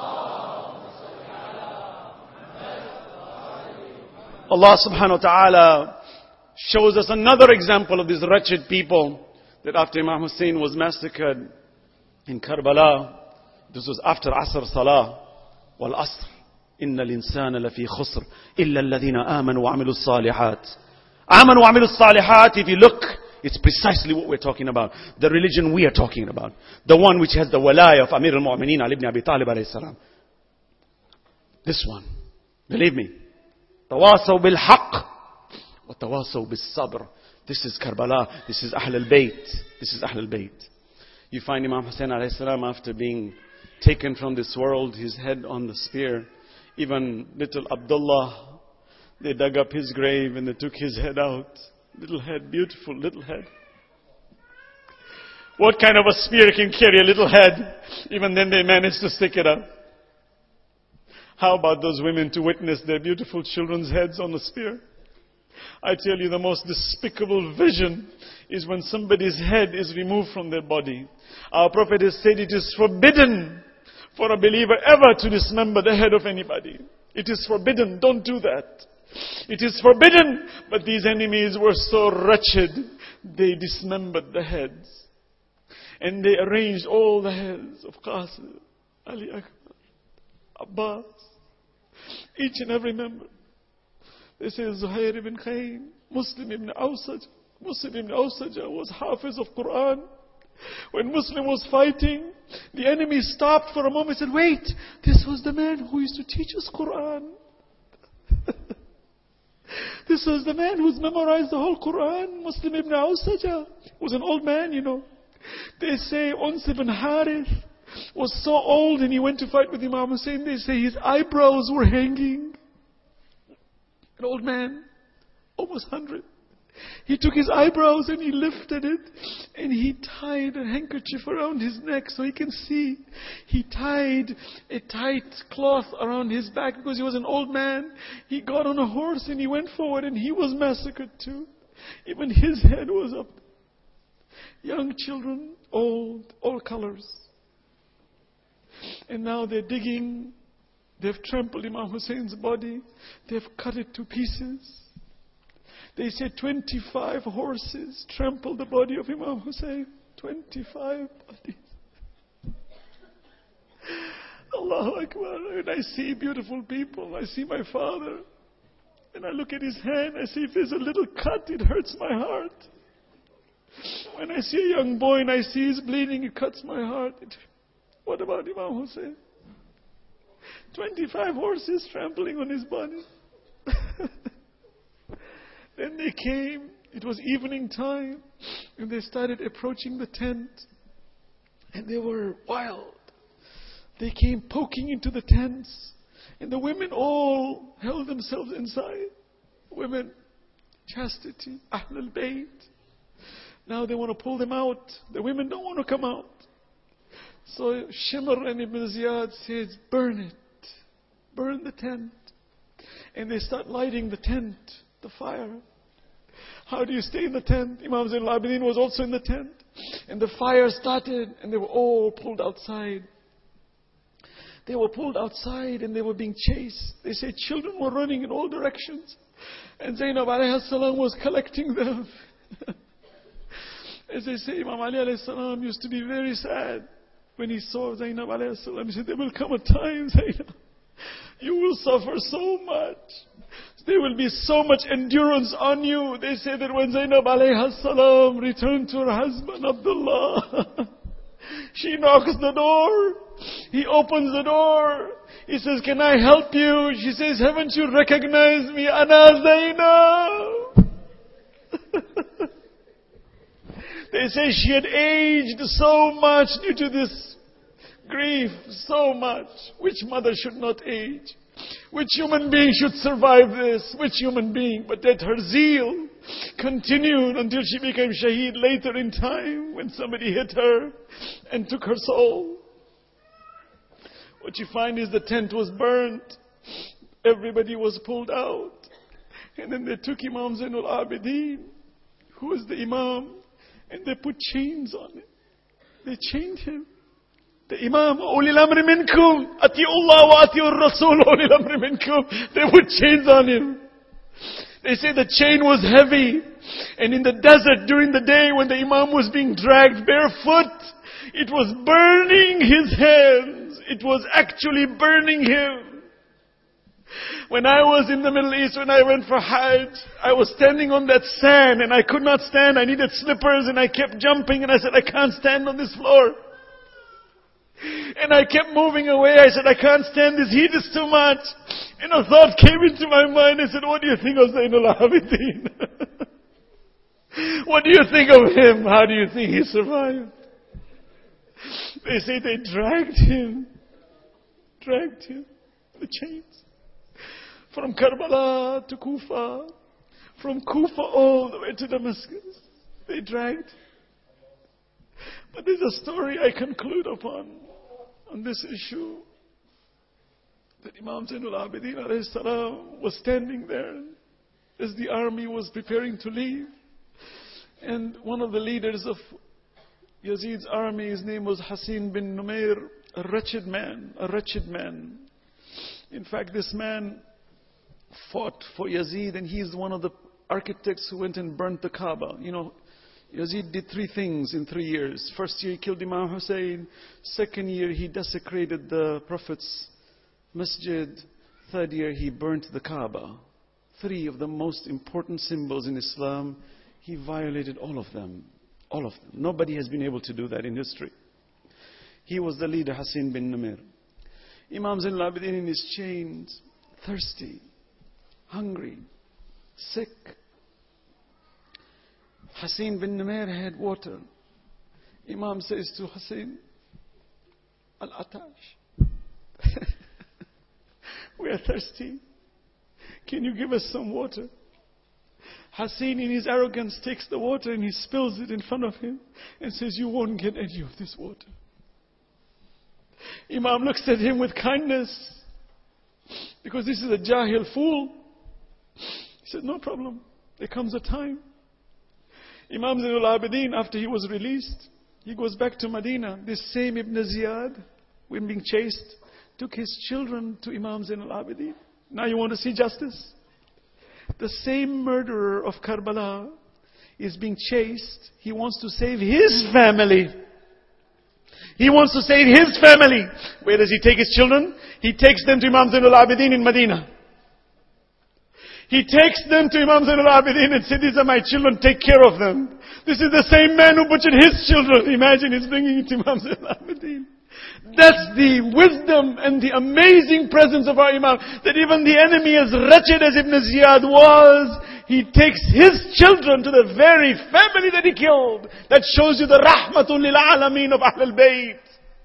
Allah subhanahu wa ta'ala shows us another example of these wretched people that after Imam Hussein was massacred in Karbala, this was after Asr Salah, wal Asr, إِنَّ الْإِنسَانَ لَفِي خُسْرٍ إِلَّا الَّذِينَ آمَنُوا وَعَمِلُوا الصَّالِحَاتِ. آمَنُوا وَعَمِلُوا الصَّالِحَاتِ. If you look, it's precisely what we're talking about. The religion we are talking about. The one which has the walaya of Amir al-Mu'mineen Ali ibn Abi Talib alayhi salam. This one. Believe me. Tawasaw bil haqq. Wa tawasaw bil sabr. This is Karbala. This is Ahl al-Bayt. This is Ahl al-Bayt. You find Imam Hussein alayhi salam, after being taken from this world, his head on the spear. Even little Abdullah, they dug up his grave and they took his head out. Little head, beautiful little head. What kind of a spear can carry a little head? Even then they managed to stick it up. How about those women to witness their beautiful children's heads on the spear? I tell you, the most despicable vision is when somebody's head is removed from their body. Our Prophet has said it is forbidden for a believer ever to dismember the head of anybody. It is forbidden. Don't do that. It is forbidden. But these enemies were so wretched, they dismembered the heads. And they arranged all the heads of Qasim, Ali Akbar, Abbas, each and every member. They say Zuhair ibn Khaym, Muslim ibn Awsaj. Muslim ibn Awsaj was Hafiz of Quran. When Muslim was fighting, the enemy stopped for a moment and said, wait, this was the man who used to teach us Quran. This was the man who's memorized the whole Quran. Muslim ibn Awsaj was an old man, you know. They say Uns ibn Harith was so old and he went to fight with Imam Hussein. They say his eyebrows were hanging. An old man, almost one hundred. He took his eyebrows and he lifted it and he tied a handkerchief around his neck so he can see. He tied a tight cloth around his back because he was an old man. He got on a horse and he went forward and he was massacred too. Even his head was up. Young children, old, all colors. And now they're digging. They've trampled Imam Hussein's body. They've cut it to pieces. They say twenty-five horses trampled the body of Imam Hussein. twenty-five bodies. Allahu Akbar. And I see beautiful people. I see my father. And I look at his hand. I see if there's a little cut, it hurts my heart. When I see a young boy and I see he's bleeding, it cuts my heart. It, what about Imam Hussein? twenty-five horses trampling on his body. Then they came, it was evening time, and they started approaching the tent. And they were wild. They came poking into the tents, and the women all held themselves inside. Women, chastity, Ahlul Bayt. Now they want to pull them out. The women don't want to come out. So Shimr and Ibn Ziyad says, burn it. Burn the tent. And they start lighting the tent, the fire. How do you stay in the tent? Imam Zain al-Abidin was also in the tent. And the fire started and they were all pulled outside. They were pulled outside and they were being chased. They say children were running in all directions. And Zainab alayhi salam was collecting them. As they say, Imam Ali alayhi salam used to be very sad when he saw Zainab alayhi salam. He said, there will come a time, Zainab, you will suffer so much. There will be so much endurance on you. They say that when Zainab alayhi salam returned to her husband Abdullah, she knocks the door. He opens the door. He says, can I help you? She says, haven't you recognized me? Ana Zainab. They say she had aged so much due to this grief, so much. Which mother should not age? Which human being should survive this? Which human being? But that her zeal continued until she became shaheed later in time when somebody hit her and took her soul. What you find is the tent was burnt. Everybody was pulled out. And then they took Imam Zain al-Abidin, who was the Imam, and they put chains on it. They chained him. The Imam, Ulil Amri Minkum, Ati'ullah wa Ati'ur Rasul, Ulil Amri Minkum. They put chains on him. They say the chain was heavy. And in the desert during the day when the Imam was being dragged barefoot, it was burning his hands. It was actually burning him. When I was in the Middle East, when I went for Hajj, I was standing on that sand and I could not stand. I needed slippers and I kept jumping and I said, I can't stand on this floor. And I kept moving away. I said, I can't stand this heat, is too much. And a thought came into my mind. I said, what do you think of Zain al-Abidin? What do you think of him? How do you think he survived? They say they dragged him. Dragged him. The chains. From Karbala to Kufa. From Kufa all the way to Damascus. They dragged. But there's a story I conclude upon on this issue. That Imam Zain al-Abidin alayhi salam was standing there as the army was preparing to leave. And one of the leaders of Yazid's army, his name was Hasin bin Numair, a wretched man, a wretched man. In fact, this man fought for Yazid and he's one of the architects who went and burnt the Kaaba. You know, Yazid did three things in three years. First year he killed Imam Hussein. Second year he desecrated the Prophet's masjid. Third year he burnt the Kaaba. Three of the most important symbols in Islam. He violated all of them. All of them. Nobody has been able to do that in history. He was the leader, Hassan bin Namir. Imam Zain al-Abidin in his chains, thirsty, hungry, sick. Hassan bin Namir had water. Imam says to Hassan, Al-Atash, we are thirsty. Can you give us some water? Hassan in his arrogance takes the water and he spills it in front of him and says, you won't get any of this water. Imam looks at him with kindness because this is a jahil fool. He said, no problem. There comes a time. Imam Zain al-Abidin, after he was released, he goes back to Medina. This same Ibn Ziyad, when being chased, took his children to Imam Zain al-Abidin. Now you want to see justice? The same murderer of Karbala is being chased. He wants to save his family. He wants to save his family. Where does he take his children? He takes them to Imam Zain al-Abidin in Medina. He takes them to Imam Zain al-Abidin and said, these are my children, take care of them. This is the same man who butchered his children. Imagine he's bringing it to Imam Zain al-Abidin. That's the wisdom and the amazing presence of our Imam. That even the enemy, as wretched as Ibn Ziyad was, he takes his children to the very family that he killed. That shows you the rahmatul lil alameen of Ahlul Bayt.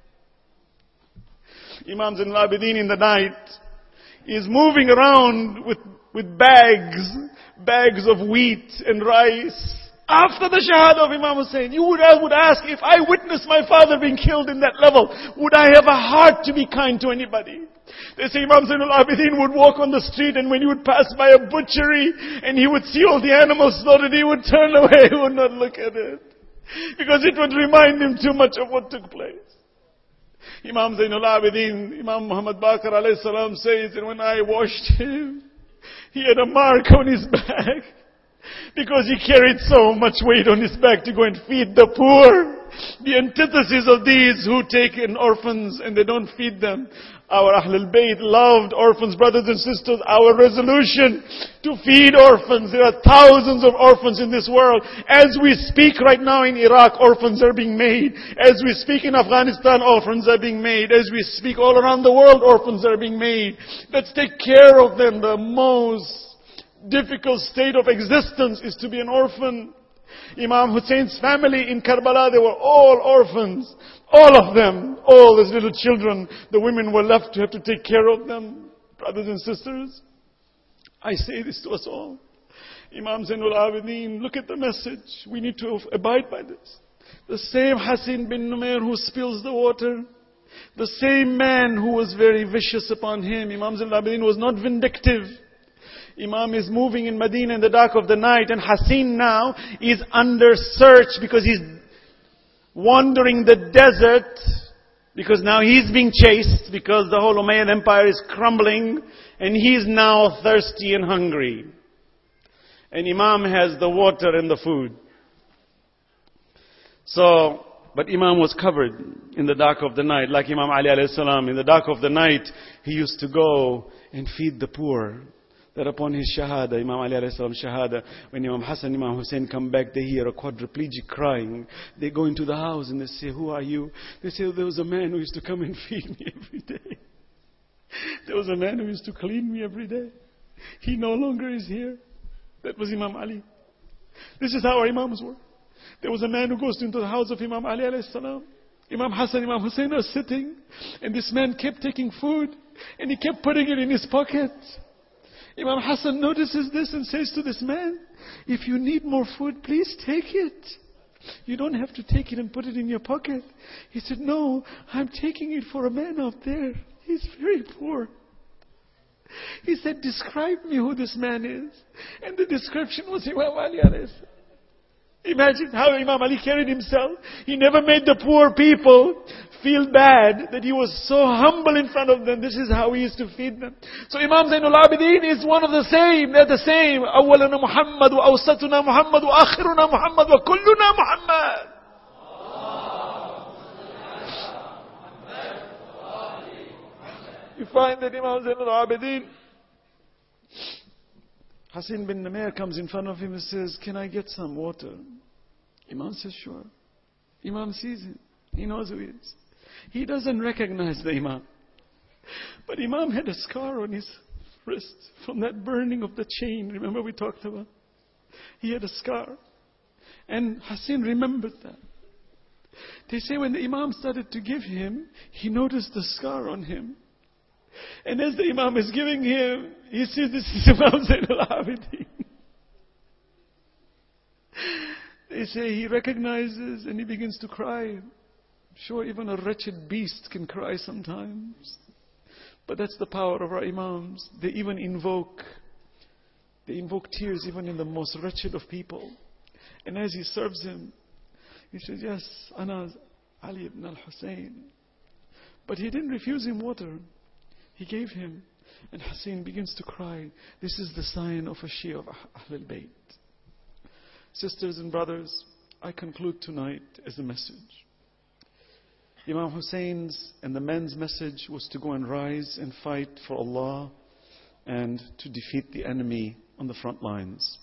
Imam Zain al-Abidin in the night is moving around with, with bags, bags of wheat and rice. After the shahada of Imam Hussein, you would, I would ask, if I witnessed my father being killed in that level, would I have a heart to be kind to anybody? They say Imam Zain al-Abidin would walk on the street, and when he would pass by a butchery and he would see all the animals slaughtered, he would turn away, he would not look at it. Because it would remind him too much of what took place. Imam Zain al-Abidin, Imam Muhammad Baqir alayhi salam says that when I washed him, he had a mark on his back. Because he carried so much weight on his back to go and feed the poor. The antithesis of these who take in orphans and they don't feed them. Our Ahlul Bayt loved orphans, brothers and sisters. Our resolution to feed orphans. There are thousands of orphans in this world. As we speak right now in Iraq, orphans are being made. As we speak in Afghanistan, orphans are being made. As we speak all around the world, orphans are being made. Let's take care of them. The most difficult state of existence is to be an orphan. Imam Hussein's family in Karbala, they were all orphans. All of them. All those little children. The women were left to have to take care of them. Brothers and sisters, I say this to us all. Imam Zain al-Abidin, look at the message. We need to abide by this. The same Hassan bin Numair who spills the water, the same man who was very vicious upon him, Imam Zain al-Abidin was not vindictive. Imam is moving in Medina in the dark of the night, and Hassan now is under search because he's wandering the desert, because now he's being chased, because the whole Umayyad Empire is crumbling, and he's now thirsty and hungry. And Imam has the water and the food. So, but Imam was covered in the dark of the night, like Imam Ali alayhi salam. In the dark of the night, he used to go and feed the poor. That upon his shahada, Imam Ali alayhi salam shahada, when Imam Hassan, Imam Hussein come back, they hear a quadriplegic crying. They go into the house and they say, who are you? They say, there was a man who used to come and feed me every day. There was a man who used to clean me every day. He no longer is here. That was Imam Ali. This is how our Imams were. There was a man who goes into the house of Imam Ali alayhi salam. Imam Hassan, Imam Hussein are sitting, and this man kept taking food, and he kept putting it in his pocket. Imam Hassan notices this and says to this man, if you need more food, please take it. You don't have to take it and put it in your pocket. He said, no, I'm taking it for a man out there. He's very poor. He said, describe me who this man is. And the description was Imam Ali alayhi salam. Imagine how Imam Ali carried himself. He never made the poor people feel bad, that he was so humble in front of them. This is how he used to feed them. So Imam Zainul Abidin is one of the same. They're the same. أولنا محمد وأوسطنا محمد وآخرنا محمد وكلنا محمد. You find that Imam Zainul Abidin, Hassan bin Namir comes in front of him and says, can I get some water? Imam says, sure. Imam sees him. He knows who he is. He doesn't recognize the Imam. But Imam had a scar on his wrist from that burning of the chain. Remember we talked about? He had a scar. And Hassan remembered that. They say when the Imam started to give him, he noticed the scar on him. And as the Imam is giving him, he says, this is Imam Zainul Abidin. They say he recognizes and he begins to cry. Sure, even a wretched beast can cry sometimes. But that's the power of our Imams. They even invoke, they invoke tears even in the most wretched of people. And as he serves him, he says, yes, Ana Ali ibn al-Hussein. But he didn't refuse him water. He gave him. And Hussein begins to cry. This is the sign of a Shia of Ahlul Bayt. Sisters and brothers, I conclude tonight as a message. Imam Hussein's and the men's message was to go and rise and fight for Allah and to defeat the enemy on the front lines.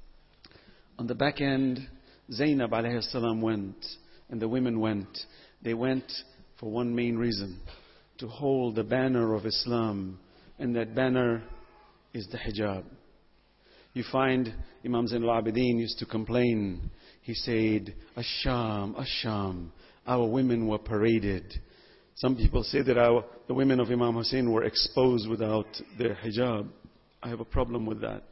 On the back end, Zainab alayhi salam went and the women went. They went for one main reason, to hold the banner of Islam, and that banner is the hijab. You find Imam Zainul Abidin used to complain. He said, Ash-Sham, Ash-Sham, our women were paraded. Some people say that our, the women of Imam Hussein were exposed without their hijab. I have a problem with that.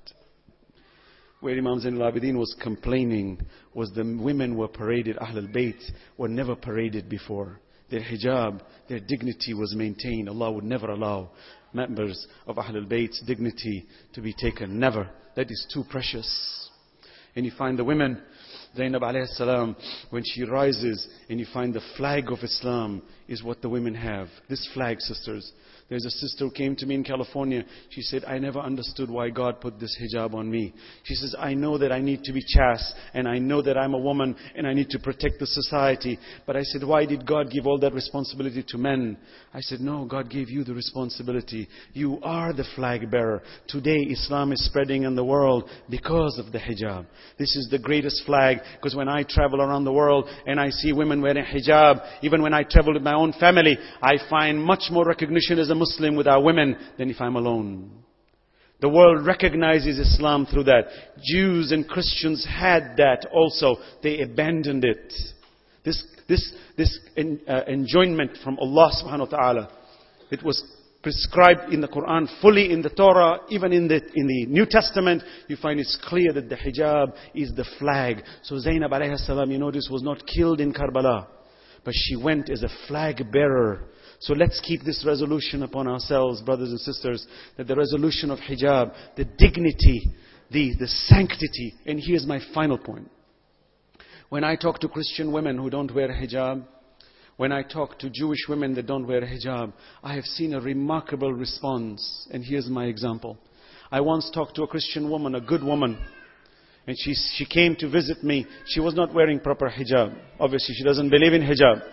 Where Imam Zainul Abidin was complaining was the women were paraded. Ahlul Bayt were never paraded before. Their hijab, their dignity was maintained. Allah would never allow members of Ahlul Bayt's dignity to be taken. Never. That is too precious. And you find the women, Zainab alayhi salam, when she rises, and you find the flag of Islam is what the women have. This flag, sisters. There's a sister who came to me in California. She said, I never understood why God put this hijab on me. She says, I know that I need to be chaste, and I know that I'm a woman, and I need to protect the society. But I said, why did God give all that responsibility to men? I said, no, God gave you the responsibility. You are the flag bearer. Today, Islam is spreading in the world because of the hijab. This is the greatest flag, because when I travel around the world and I see women wearing hijab, even when I travel with my own family, I find much more recognition as a Muslim with our women than if I'm alone. The world recognizes Islam through that. Jews and Christians had that also. They abandoned it. This, this, this en, uh, enjoyment from Allah subhanahu wa ta'ala. It was prescribed in the Quran, fully in the Torah, even in the, in the New Testament. You find it's clear that the hijab is the flag. So Zainab alayhi salam, you notice, was not killed in Karbala, but she went as a flag bearer. So let's keep this resolution upon ourselves, brothers and sisters, that the resolution of hijab, the dignity, the, the sanctity. And here's my final point. When I talk to Christian women who don't wear hijab, when I talk to Jewish women that don't wear hijab, I have seen a remarkable response. And here's my example. I once talked to a Christian woman, a good woman, and she, she came to visit me. She was not wearing proper hijab. Obviously, she doesn't believe in hijab.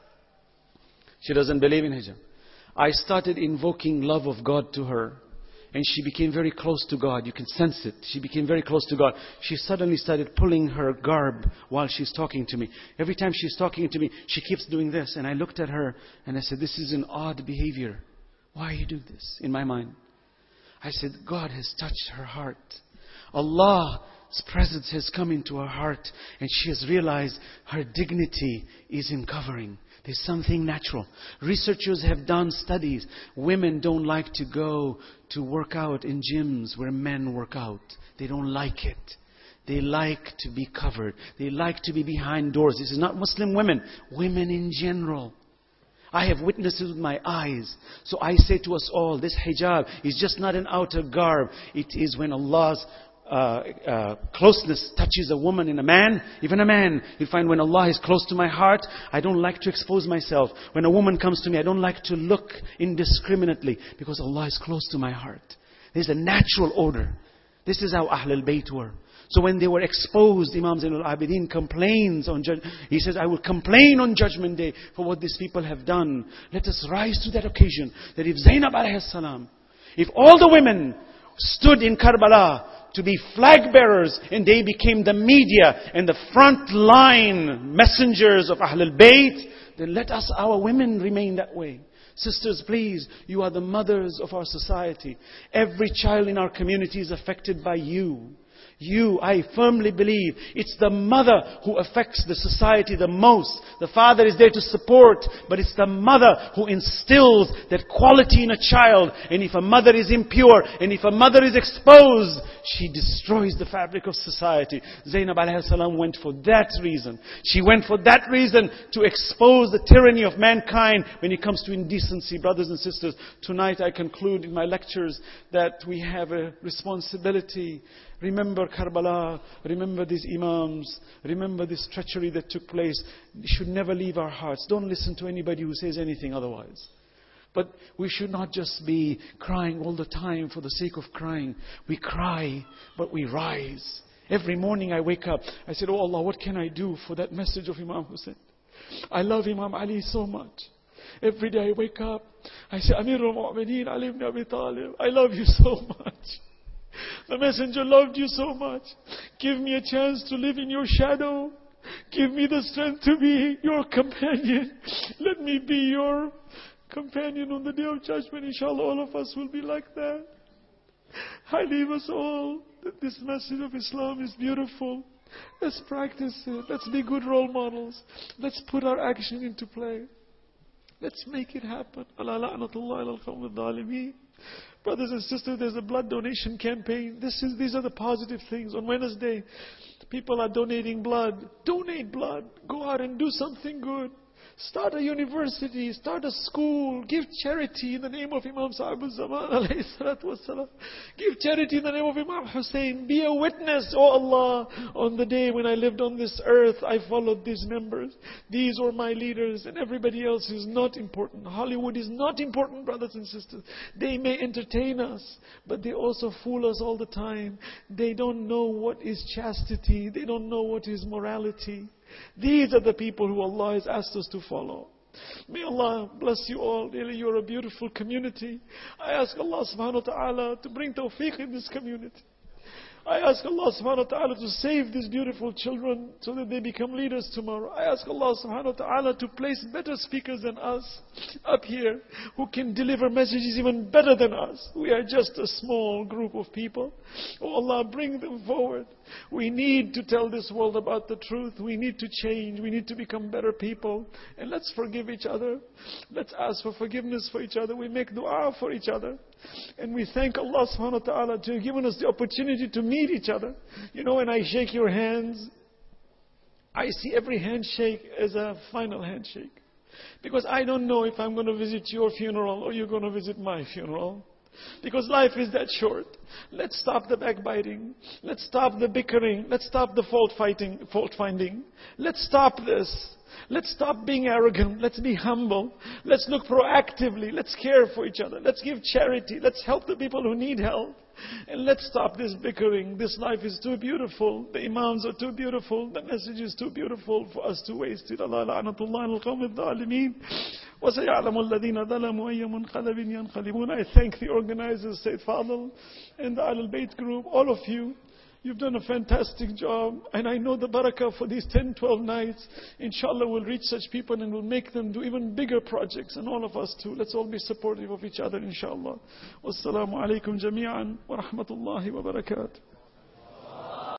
She doesn't believe in hijab. I started invoking love of God to her. And she became very close to God. You can sense it. She became very close to God. She suddenly started pulling her garb while she's talking to me. Every time she's talking to me, she keeps doing this. And I looked at her and I said, this is an odd behavior. Why are you doing this? In my mind. I said, God has touched her heart. Allah's presence has come into her heart. And she has realized her dignity is in covering. There's something natural. Researchers have done studies. Women don't like to go to work out in gyms where men work out. They don't like it. They like to be covered. They like to be behind doors. This is not Muslim women. Women in general. I have witnessed it with my eyes. So I say to us all, this hijab is just not an outer garb. It is when Allah's uh, uh, closeness touches a woman and a man, even a man, you find when Allah is close to my heart, I don't like to expose myself. When a woman comes to me, I don't like to look indiscriminately because Allah is close to my heart. There's a natural order. This is how Ahlul Bayt were. So when they were exposed, Imam Zainul Abidin complains on judgment. He says, I will complain on Judgment Day for what these people have done. Let us rise to that occasion. That if Zainab alayhi salam, if all the women stood in Karbala to be flag bearers and they became the media and the front line messengers of Ahlul Bayt, then let us, our women, remain that way. Sisters, please, you are the mothers of our society. Every child in our community is affected by you. You, I firmly believe, it's the mother who affects the society the most. The father is there to support, but it's the mother who instills that quality in a child. And if a mother is impure, and if a mother is exposed, she destroys the fabric of society. Zainab alayhi salam went for that reason. She went for that reason to expose the tyranny of mankind when it comes to indecency. Brothers and sisters, tonight I conclude in my lectures that we have a responsibility. Remember Karbala, remember these imams, remember this treachery that took place. It should never leave our hearts. Don't listen to anybody who says anything otherwise. But we should not just be crying all the time for the sake of crying. We cry, but we rise. Every morning I wake up, I said, oh Allah, what can I do for that message of Imam Hussein? I love Imam Ali so much. Every day I wake up, I say, Amir al-Mu'mineen Ali ibn Abi Talib, I love you so much. The Messenger loved you so much. Give me a chance to live in your shadow. Give me the strength to be your companion. Let me be your companion on the Day of Judgment. Inshallah, all of us will be like that. I leave us all that this message of Islam is beautiful. Let's practice it. Let's be good role models. Let's put our action into play. Let's make it happen. Ala la'natullah ala al-qawm al-dhalimeen. Brothers and sisters, there's a blood donation campaign. This is, these are the positive things. On Wednesday, people are donating blood. Donate blood. Go out and do something good. Start a university, start a school, give charity in the name of Imam Sahib al-Zaman alayhi salatu wasalam. Give charity in the name of Imam Hussein. Be a witness, oh Allah. On the day when I lived on this earth, I followed these members. These were my leaders, and everybody else is not important. Hollywood is not important, brothers and sisters. They may entertain us, but they also fool us all the time. They don't know what is chastity. They don't know what is morality. These are the people who Allah has asked us to follow. May Allah bless you all. Really, you're a beautiful community. I ask Allah subhanahu wa ta'ala to bring tawfiq in this community. I ask Allah subhanahu wa ta'ala to save these beautiful children so that they become leaders tomorrow. I ask Allah subhanahu wa ta'ala to place better speakers than us up here who can deliver messages even better than us. We are just a small group of people. Oh Allah, bring them forward. We need to tell this world about the truth. We need to change. We need to become better people. And let's forgive each other. Let's ask for forgiveness for each other. We make dua for each other. And we thank Allah subhanahu wa ta'ala to have given us the opportunity to meet each other. You know, when I shake your hands, I see every handshake as a final handshake. Because I don't know if I'm going to visit your funeral or you're going to visit my funeral. Because life is that short. Let's stop the backbiting. Let's stop the bickering. Let's stop the fault fighting, fault finding. Let's stop this. Let's stop being arrogant. Let's be humble. Let's look proactively. Let's care for each other. Let's give charity. Let's help the people who need help. And let's stop this bickering. This life is too beautiful. The imams are too beautiful. The message is too beautiful for us to waste it. Allah la'natullah al-qawm al-dhalimeen. وَسَيَعْلَمُ الَّذِينَ ظَلَمُوا أَيَّ مُنْقَلَبٍ يَنْقَلِبُونَ. I thank the organizers, Sayyid Fadl, and the Ahlul Bayt group, all of you. You've done a fantastic job, and I know the barakah for these ten, twelve nights, inshallah, will reach such people and will make them do even bigger projects, and all of us too. Let's all be supportive of each other, inshallah. Wassalamu alaikum jami'an wa rahmatullahi wa barakatuh.